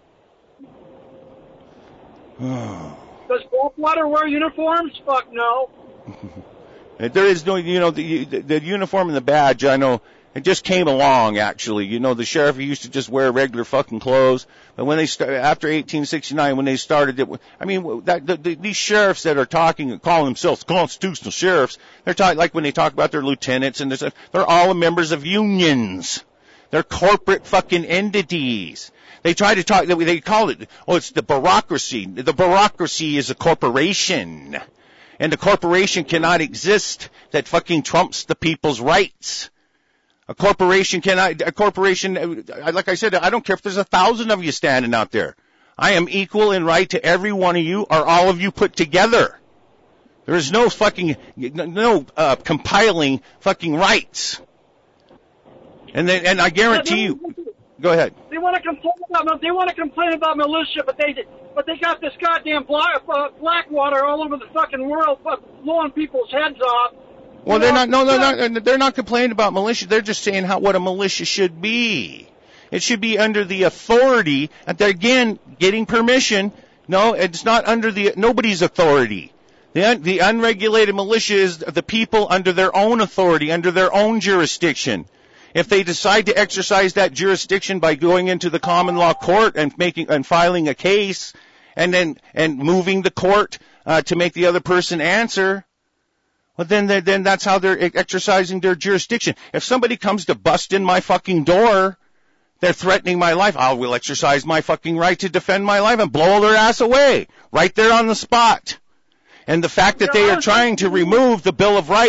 Speaker 7: Does Blackwater wear uniforms? Fuck no.
Speaker 1: There is no, you know, the, the, the uniform and the badge, I know, it just came along, actually. You know, the sheriff used to just wear regular fucking clothes. But when they started, after eighteen sixty-nine, when they started it, I mean, that, the, the, these sheriffs that are talking and calling themselves constitutional sheriffs, they're talking, like when they talk about their lieutenants and they're, they're all members of unions. They're corporate fucking entities. They try to talk, they call it, oh, it's the bureaucracy. The bureaucracy is a corporation. And the corporation cannot exist that fucking trumps the people's rights. A corporation cannot, a corporation, like I said, I don't care if there's a thousand of you standing out there. I am equal in right to every one of you or all of you put together. There is no fucking, no, uh, compiling fucking rights. And then, and I guarantee you, go ahead.
Speaker 7: They want to complain about they want to complain about militia, but they but they got this goddamn black, uh, Blackwater all over the fucking world, blowing people's heads off.
Speaker 1: Well, you they're know? not. No, they're not. They're not complaining about militia. They're just saying how what a militia should be. It should be under the authority. And they're again getting permission. No, it's not under the nobody's authority. The un, the unregulated militia is the people under their own authority, under their own jurisdiction. If they decide to exercise that jurisdiction by going into the common law court and making and filing a case, and then and moving the court uh, to make the other person answer, well then then that's how they're exercising their jurisdiction. If somebody comes to bust in my fucking door, they're threatening my life. I will exercise my fucking right to defend my life and blow their ass away right there on the spot. And the fact that they are trying to remove the Bill of Rights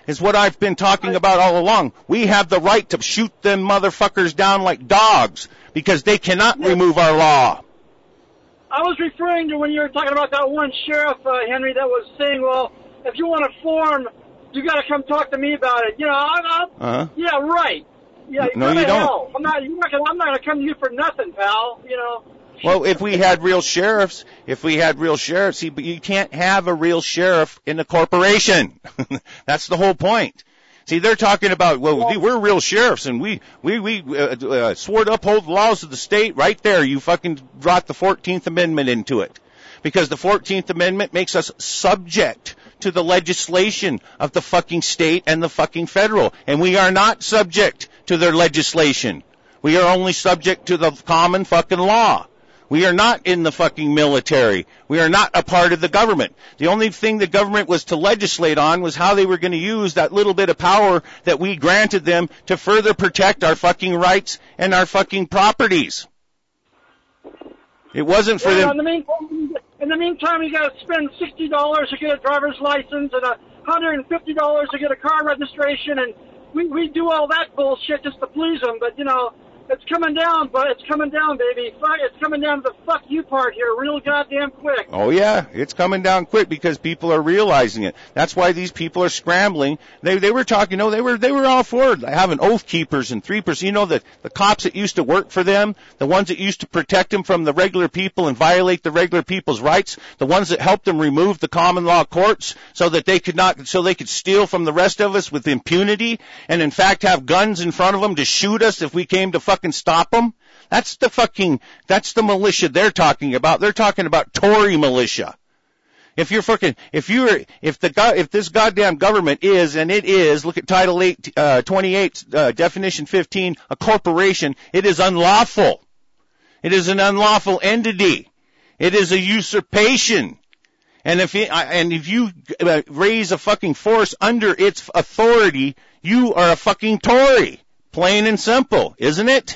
Speaker 1: is what I've been talking about all along. We have the right to shoot them motherfuckers down like dogs because they cannot remove our law.
Speaker 7: I was referring to when you were talking about that one sheriff, uh, Henry, that was saying, well, if you want to form, you got to come talk to me about it. You know, I, I,
Speaker 1: uh-huh.
Speaker 7: yeah, right. Yeah,
Speaker 1: no, you don't.
Speaker 7: Hell. I'm not. You're not gonna, I'm not going to come to you for nothing, pal. You know.
Speaker 1: Well, if we had real sheriffs, if we had real sheriffs, see, but you can't have a real sheriff in a corporation. That's the whole point. See, they're talking about, well, well we're real sheriffs, and we we we uh, uh, swore to uphold the laws of the state. Right there, you fucking brought the fourteenth Amendment into it, because the fourteenth Amendment makes us subject to the legislation of the fucking state and the fucking federal, and we are not subject to their legislation. We are only subject to the common fucking law. We are not in the fucking military. We are not a part of the government. The only thing the government was to legislate on was how they were going to use that little bit of power that we granted them to further protect our fucking rights and our fucking properties. It wasn't for
Speaker 7: yeah,
Speaker 1: them.
Speaker 7: In the meantime, in the meantime, you got to spend sixty dollars to get a driver's license and a hundred and fifty dollars to get a car registration, and we we do all that bullshit just to please them. But you know. It's coming down, but it's coming down, baby. It's coming down to the fuck you part here real goddamn quick.
Speaker 1: Oh, yeah. It's coming down quick because people are realizing it. That's why these people are scrambling. They they were talking, no, they were they were all for having oath keepers and three percent. You know, the, the cops that used to work for them, the ones that used to protect them from the regular people and violate the regular people's rights, the ones that helped them remove the common law courts so that they could not, so they could steal from the rest of us with impunity and, in fact, have guns in front of them to shoot us if we came to fucking stop them. That's the fucking, that's the militia they're talking about. They're talking about Tory militia. If you're fucking, if you're, if the, if this goddamn government is, and it is, look at Title eight, uh, twenty-eight, uh, Definition fifteen, a corporation, it is unlawful. It is an unlawful entity. It is a usurpation. And if it, and if you raise a fucking force under its authority, you are a fucking Tory. Plain and simple, isn't it?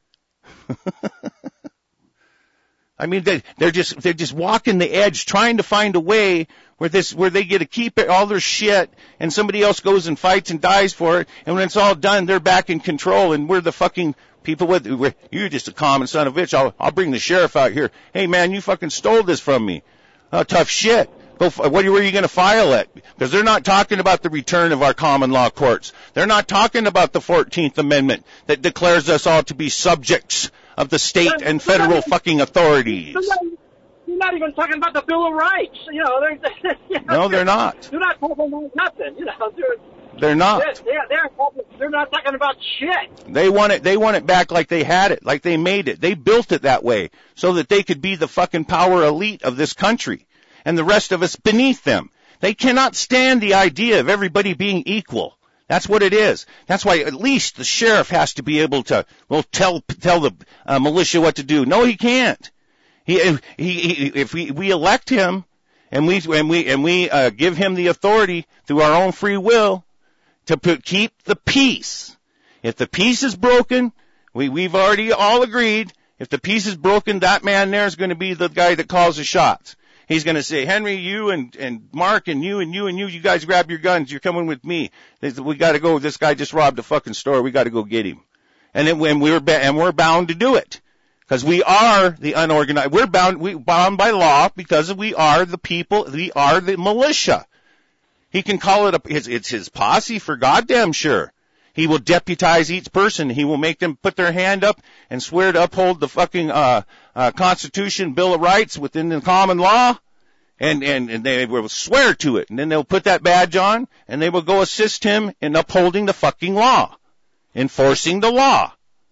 Speaker 1: I mean, they, they're just they're just walking the edge, trying to find a way where this where they get to keep all their shit, and somebody else goes and fights and dies for it, and when it's all done, they're back in control, and we're the fucking people with. We're, you're just a common son of a bitch. I'll I'll bring the sheriff out here. Hey man, you fucking stole this from me. Oh, tough shit. Go, what, where are you going to file it? Because they're not talking about the return of our common law courts. They're not talking about the fourteenth Amendment that declares us all to be subjects of the state and federal fucking authorities.
Speaker 7: You're not even talking about the Bill of Rights. You know, they're, you know,
Speaker 1: no, they're not.
Speaker 7: They're not talking about nothing. You know, they're,
Speaker 1: they're not.
Speaker 7: They're, they're, they're not talking about shit.
Speaker 1: They want it. They want it back like they had it, like they made it. They built it that way so that they could be the fucking power elite of this country. And the rest of us beneath them. They cannot stand the idea of everybody being equal. That's what it is. That's why at least the sheriff has to be able to, well, tell tell the uh, militia what to do. No, he can't. He, he, he if we, we elect him and we and we and we uh, give him the authority through our own free will to put, keep the peace. If the peace is broken, we we've already all agreed. If the peace is broken, that man there is going to be the guy that calls the shots. He's going to say, Henry, you and, and Mark and you and you and you, you guys grab your guns. You're coming with me. We got to go. This guy just robbed a fucking store. We got to go get him. And then when we're, and we're bound to do it because we are the unorganized. We're bound, we bound by law because we are the people. We are the militia. He can call it a, it's, it's his posse for goddamn sure. He will deputize each person. He will make them put their hand up and swear to uphold the fucking uh, uh, Constitution, Bill of Rights within the common law, and, and, and they will swear to it. And then they'll put that badge on, and they will go assist him in upholding the fucking law, enforcing the law.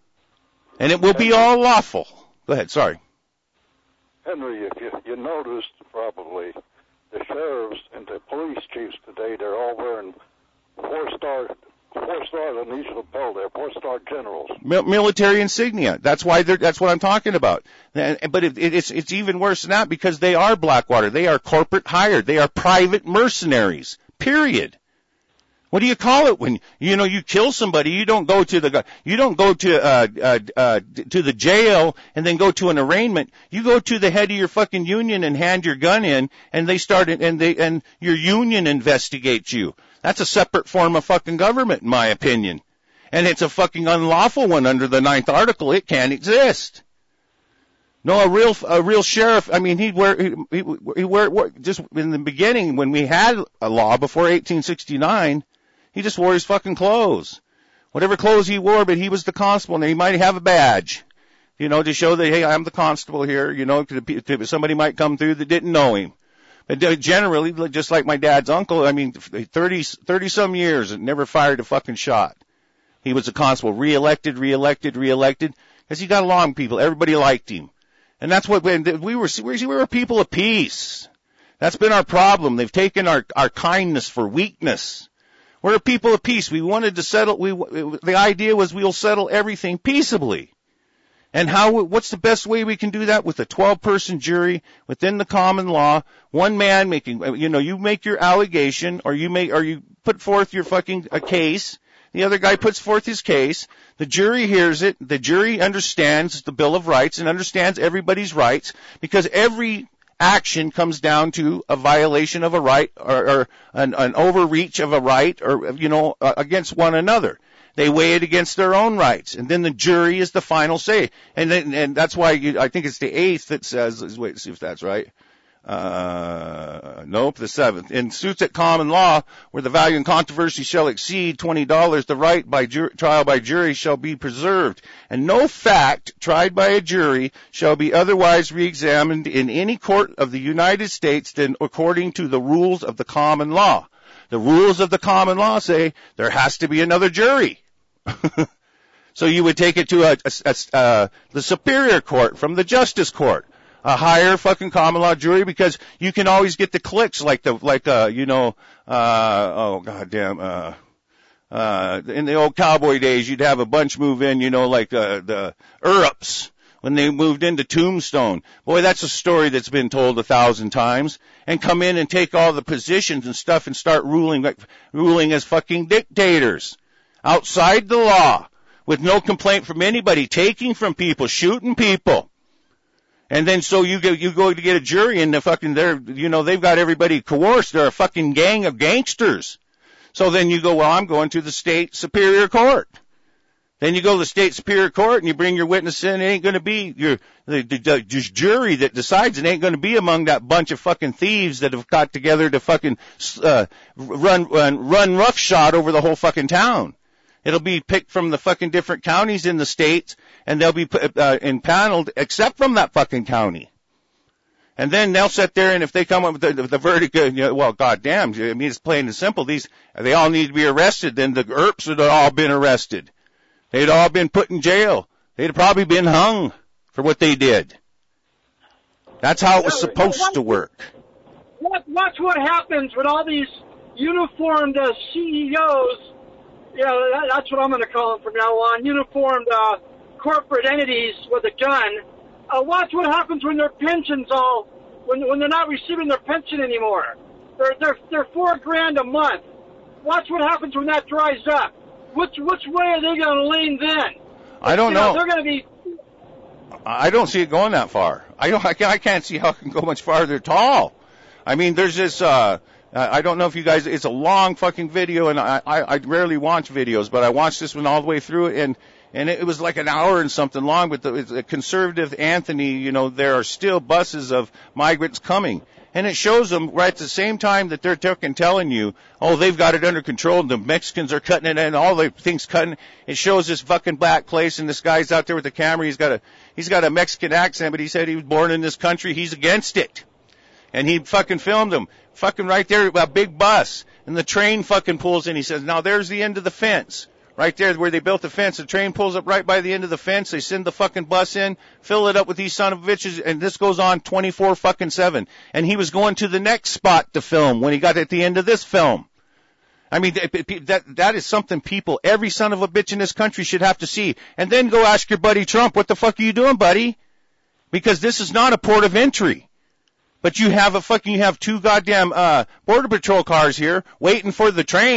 Speaker 1: And it will be all lawful. Go ahead, sorry.
Speaker 8: Henry, if you, you noticed probably, the sheriffs and the police chiefs today, they're all wearing four-star Four stars on each lapel there, four star generals.
Speaker 1: Military insignia. That's why they're, that's what I'm talking about. But it, it's, it's even worse than that because they are Blackwater. They are corporate hired. They are private mercenaries. Period. What do you call it when, you know, you kill somebody? You don't go to the, you don't go to, uh, uh, uh, to the jail and then go to an arraignment. You go to the head of your fucking union and hand your gun in and they start, and they, and your union investigates you. That's a separate form of fucking government, in my opinion. And it's a fucking unlawful one under the ninth article. It can't exist. No, a real, a real sheriff, I mean, he'd wear, he, he, he wear, just in the beginning, when we had a law before eighteen sixty-nine, he just wore his fucking clothes. Whatever clothes he wore, but he was the constable, and he might have a badge, you know, to show that, hey, I'm the constable here, you know, somebody might come through that didn't know him. But generally, just like my dad's uncle, I mean, thirty, thirty some years and never fired a fucking shot. He was a constable, reelected, reelected, reelected, because he got along with people. Everybody liked him. And that's what we were, we were people of peace. That's been our problem. They've taken our, our kindness for weakness. We're a people of peace. We wanted to settle, we, the idea was we'll settle everything peaceably. And how, what's the best way we can do that? With a twelve person jury within the common law, one man making, you know, you make your allegation or you make, or you put forth your fucking a case. The other guy puts forth his case. The jury hears it. The jury understands the Bill of Rights and understands everybody's rights, because every action comes down to a violation of a right or, or an, an overreach of a right, or, you know, uh, against one another. They weigh it against their own rights, and then the jury is the final say. And then, and that's why you, I think it's the eighth that says, wait, see if that's right. Uh, nope, the seventh. In suits at common law, where the value and controversy shall exceed twenty dollars, the right by ju- trial by jury shall be preserved, and no fact tried by a jury shall be otherwise reexamined in any court of the United States than according to the rules of the common law. The rules of the common law say there has to be another jury. So you would take it to a, a, a, uh, the superior court from the justice court. A higher fucking common law jury, because you can always get the clicks like the, like, uh, you know, uh, oh goddamn, uh, uh, in the old cowboy days, you'd have a bunch move in, you know, like, uh, the Earps when they moved into Tombstone. Boy, that's a story that's been told a thousand times. And come in and take all the positions and stuff and start ruling, like, ruling as fucking dictators outside the law with no complaint from anybody, taking from people, shooting people. And then so you go, you go to get a jury and the fucking, they're, you know, they've got everybody coerced. They're a fucking gang of gangsters. So then you go, well, I'm going to the state superior court. Then you go to the state superior court and you bring your witness in. It ain't going to be your, the, the, the jury that decides. It ain't going to be among that bunch of fucking thieves that have got together to fucking, uh, run, run, run roughshod over the whole fucking town. It'll be picked from the fucking different counties in the states, and they'll be uh, impaneled except from that fucking county. And then they'll sit there, and if they come up with the, the verdict, you know, well, goddamn, I mean, it's plain and simple. These, they all need to be arrested. Then the Earps would have all been arrested. They'd all been put in jail. They'd have probably been hung for what they did. That's how it was supposed to work.
Speaker 7: Watch what happens when all these uniformed uh, C E Os, yeah, that, that's what I'm going to call them from now on, uniformed uh, corporate entities with a gun. Uh, watch what happens when their pensions all, when when they're not receiving their pension anymore. They're they're they're four grand a month. Watch what happens when that dries up. Which which way are they going to lean then?
Speaker 1: I don't
Speaker 7: you know,
Speaker 1: know.
Speaker 7: They're going to be.
Speaker 1: I don't see it going that far. I don't. I can't, I can't see how it can go much farther at all. I mean, there's this. Uh, I don't know if you guys. It's a long fucking video, and I, I I rarely watch videos, but I watched this one all the way through, and and it was like an hour and something long. But the, the conservative Anthony, you know, there are still buses of migrants coming, and it shows them right at the same time that they're fucking telling you, oh, they've got it under control, and the Mexicans are cutting it, and all the things cutting. It shows this fucking black place, and this guy's out there with the camera. He's got a he's got a Mexican accent, but he said he was born in this country. He's against it. And he fucking filmed him, fucking right there, a big bus, and the train fucking pulls in. He says, now there's the end of the fence, right there where they built the fence. The train pulls up right by the end of the fence. They send the fucking bus in, fill it up with these son of bitches, and this goes on twenty-four fucking seven. And he was going to the next spot to film when he got at the end of this film. I mean, that that is something people, every son of a bitch in this country should have to see. And then go ask your buddy Trump, what the fuck are you doing, buddy? Because this is not a port of entry. But you have a fucking, you have two goddamn, uh, border patrol cars here waiting for the train.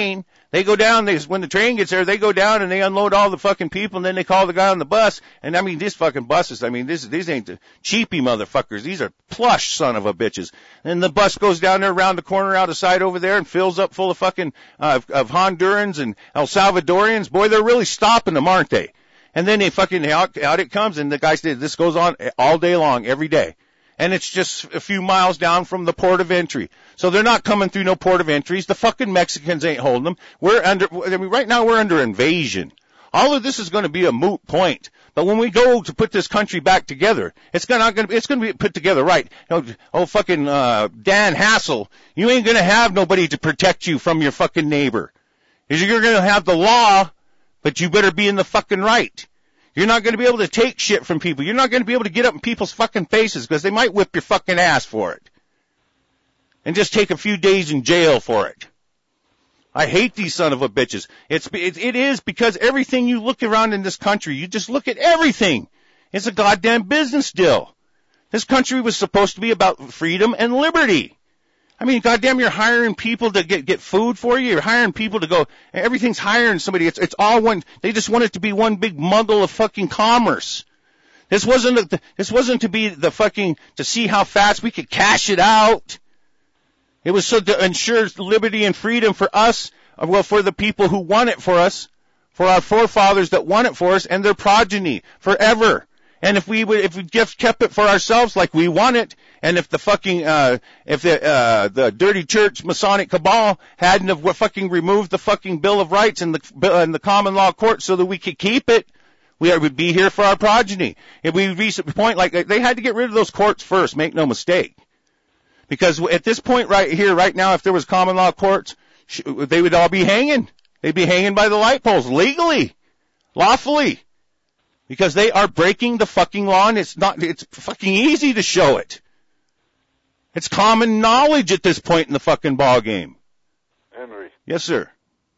Speaker 1: They go down, they, when the train gets there, they go down and they unload all the fucking people, and then they call the guy on the bus. And I mean, these fucking buses, I mean, this, these ain't the cheapy motherfuckers. These are plush son of a bitches. And the bus goes down there around the corner out of sight over there and fills up full of fucking, uh, of Hondurans and El Salvadorians. Boy, they're really stopping them, aren't they? And then they fucking, out, out it comes, and the guy said, this goes on all day long, every day. And it's just a few miles down from the port of entry. So they're not coming through no port of entries. The fucking Mexicans ain't holding them. We're under, I mean, right now we're under invasion. All of this is going to be a moot point. But when we go to put this country back together, it's not going to, it's going to be put together right. You know, oh, fucking, uh, Dan Hassel, you ain't going to have nobody to protect you from your fucking neighbor. You're going to have the law, but you better be in the fucking right. You're not going to be able to take shit from people. You're not going to be able to get up in people's fucking faces because they might whip your fucking ass for it. And just take a few days in jail for it. I hate these son of a bitches. It's, it, it is because everything you look around in this country, you just look at everything. It's a goddamn business deal. This country was supposed to be about freedom and liberty. I mean, goddamn, you're hiring people to get, get food for you. You're hiring people to go, everything's hiring somebody. It's, it's all one, they just want it to be one big muggle of fucking commerce. This wasn't, a, this wasn't to be the fucking, to see how fast we could cash it out. It was so to ensure liberty and freedom for us, well, for the people who won it for us, for our forefathers that won it for us and their progeny forever. And if we would, if we just kept it for ourselves like we want it, and if the fucking, uh, if the, uh, the dirty church Masonic cabal hadn't have fucking removed the fucking Bill of Rights and the, and the common law court so that we could keep it, we would be here for our progeny. If we reach a point like, they had to get rid of those courts first, make no mistake. Because at this point right here, right now, if there was common law courts, they would all be hanging. They'd be hanging by the light poles, legally, lawfully. Because they are breaking the fucking law, and it's not, it's fucking easy to show it. It's common knowledge at this point in the fucking ball game.
Speaker 8: Henry.
Speaker 1: Yes, sir.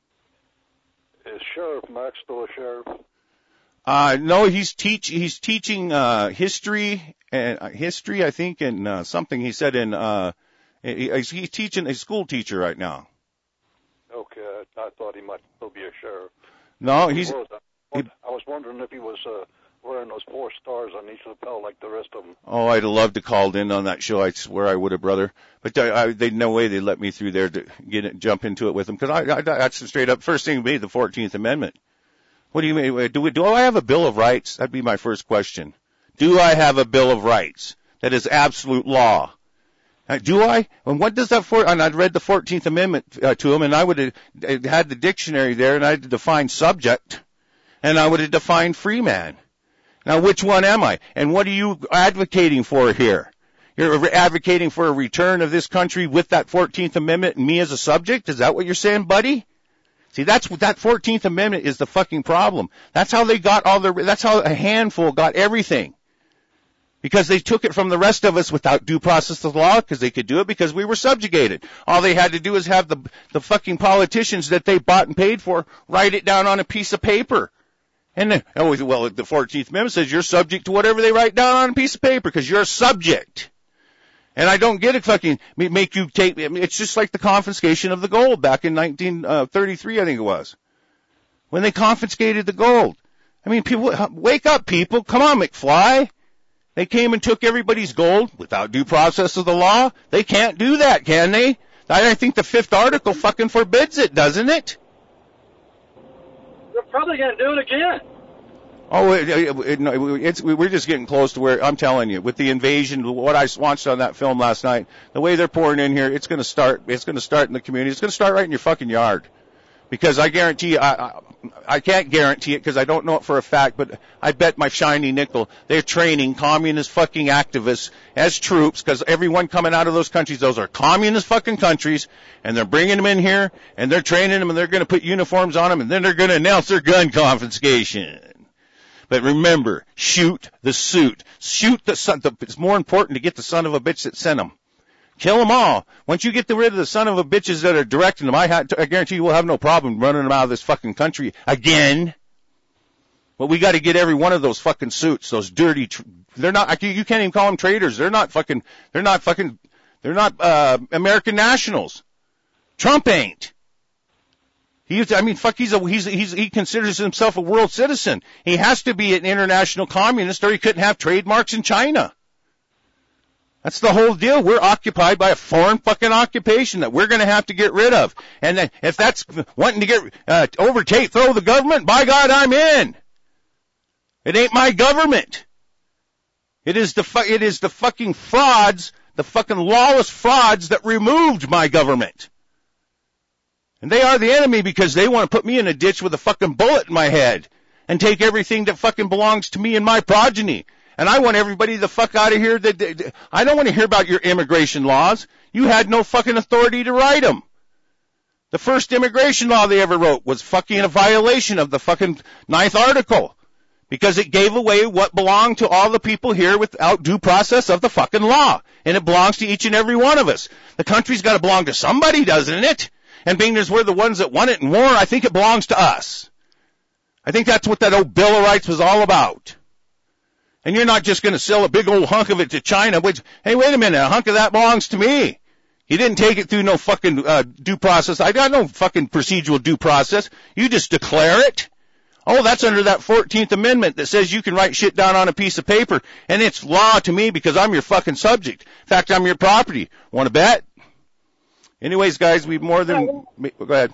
Speaker 8: Is Sheriff Mack still a sheriff?
Speaker 1: Uh, no, he's teach, he's teaching, uh, history, and uh, history, I think, and, uh, something he said in, uh, he, he's teaching a school teacher right now.
Speaker 8: Okay, I, I thought he might still be a sheriff.
Speaker 1: No, he's,
Speaker 8: he was, I, he, I was wondering if he was, uh, wearing those four stars on each lapel like the rest of them.
Speaker 1: Oh, I'd have loved to called in on that show. I swear I would have, brother. But I, I, they no way they let me through there to get it, jump into it with them. Cause I, I, that's straight up, first thing would be the fourteenth Amendment. What do you mean? Do we, do I have a Bill of Rights? That'd be my first question. Do I have a Bill of Rights that is absolute law? Uh, do I? And what does that for? And I'd read the fourteenth Amendment uh, to him, and I would have had the dictionary there, and I'd define subject, and I would have defined free man. Now, which one am I? And what are you advocating for here? You're advocating for a return of this country with that fourteenth Amendment and me as a subject? Is that what you're saying, buddy? See, that's what that fourteenth Amendment is the fucking problem. That's how they got all their, that's how a handful got everything. Because they took it from the rest of us without due process of law, because they could do it because we were subjugated. All they had to do is have the, the fucking politicians that they bought and paid for write it down on a piece of paper. And then, oh, well, the fourteenth Amendment says you're subject to whatever they write down on a piece of paper, because you're a subject. And I don't get it fucking, make you take, I mean, it's just like the confiscation of the gold back in nineteen thirty-three, I think it was. When they confiscated the gold. I mean, people, wake up, people. Come on, McFly. They came and took everybody's gold without due process of the law. They can't do that, can they? I think the fifth article fucking forbids it, doesn't it?
Speaker 7: They're probably going to do it again.
Speaker 1: Oh, it, it, it, it's, we're just getting close to where, I'm telling you, with the invasion, what I watched on that film last night, the way they're pouring in here, it's going to start, it's going to start in the community. It's going to start right in your fucking yard. Because I guarantee you, I, I, I can't guarantee it because I don't know it for a fact, but I bet my shiny nickel, they're training communist fucking activists as troops, because everyone coming out of those countries, those are communist fucking countries, and they're bringing them in here, and they're training them, and they're going to put uniforms on them, and then they're going to announce their gun confiscation. But remember, shoot the suit. Shoot the son. The, it's more important to get the son of a bitch that sent them. Kill them all. Once you get rid of the son of a bitches that are directing them, I, ha- I guarantee you we'll have no problem running them out of this fucking country again. But we got to get every one of those fucking suits. Those dirty. Tr- they're not. You can't even call them traitors. They're not fucking. They're not fucking. They're not uh, American nationals. Trump ain't. He, I mean, fuck, he's a, he's, he's, he considers himself a world citizen. He has to be an international communist or he couldn't have trademarks in China. That's the whole deal. We're occupied by a foreign fucking occupation that we're going to have to get rid of. And then if that's wanting to get, uh, overtake, throw the government, by God, I'm in. It ain't my government. It is the, fu- it is the fucking frauds, the fucking lawless frauds that removed my government. And they are the enemy because they want to put me in a ditch with a fucking bullet in my head and take everything that fucking belongs to me and my progeny. And I want everybody the fuck out of here. That, that I don't want to hear about your immigration laws. You had no fucking authority to write them. The first immigration law they ever wrote was fucking a violation of the fucking ninth article because it gave away what belonged to all the people here without due process of the fucking law. And it belongs to each and every one of us. The country's got to belong to somebody, doesn't it? And being as we're the ones that won it in war, I think it belongs to us. I think that's what that old Bill of Rights was all about. And you're not just going to sell a big old hunk of it to China, which, hey, wait a minute, a hunk of that belongs to me. You didn't take it through no fucking uh, due process. I got no fucking procedural due process. You just declare it. Oh, that's under that fourteenth Amendment that says you can write shit down on a piece of paper, and it's law to me because I'm your fucking subject. In fact, I'm your property. Want to bet? Anyways, guys, we've more than... Go ahead.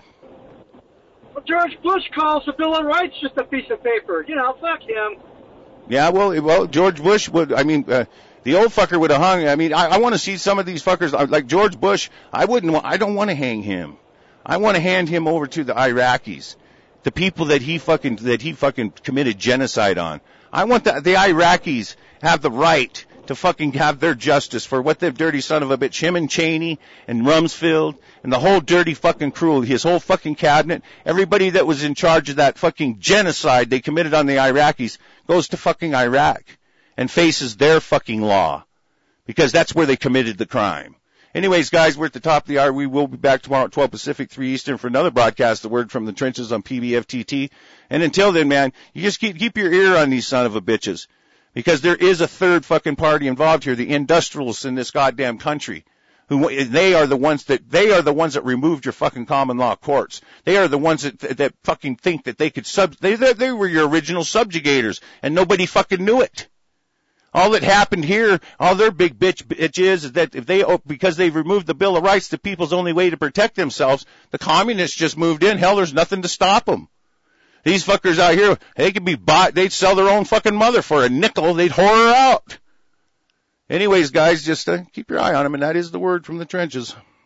Speaker 7: Well, George Bush calls the Bill of Rights just a piece of paper. You know, fuck him.
Speaker 1: Yeah, well, well, George Bush would, I mean, uh, the old fucker would have hung. I mean, I, I want to see some of these fuckers, like George Bush. I wouldn't want, I don't want to hang him. I want to hand him over to the Iraqis, the people that he fucking, that he fucking committed genocide on. I want the, the Iraqis have the right to fucking have their justice for what the dirty son of a bitch, him and Cheney and Rumsfeld and the whole dirty fucking crew, his whole fucking cabinet, everybody that was in charge of that fucking genocide they committed on the Iraqis goes to fucking Iraq and faces their fucking law because that's where they committed the crime. Anyways, guys, we're at the top of the hour. We will be back tomorrow at twelve Pacific, three Eastern for another broadcast, The Word from the Trenches on P B F T T. And until then, man, you just keep, keep your ear on these son of a bitches. Because there is a third fucking party involved here, the industrialists in this goddamn country, who they are the ones that they are the ones that removed your fucking common law courts. They are the ones that that fucking think that they could sub. They they were your original subjugators, and nobody fucking knew it. All that happened here, all their big bitch bitch is, is that if they because they've removed the Bill of Rights, the people's only way to protect themselves, the communists just moved in. Hell, there's nothing to stop them. These fuckers out here, they could be bought, they'd sell their own fucking mother for a nickel, they'd whore her out. Anyways, guys, just uh, keep your eye on them, and that is the Word from the Trenches.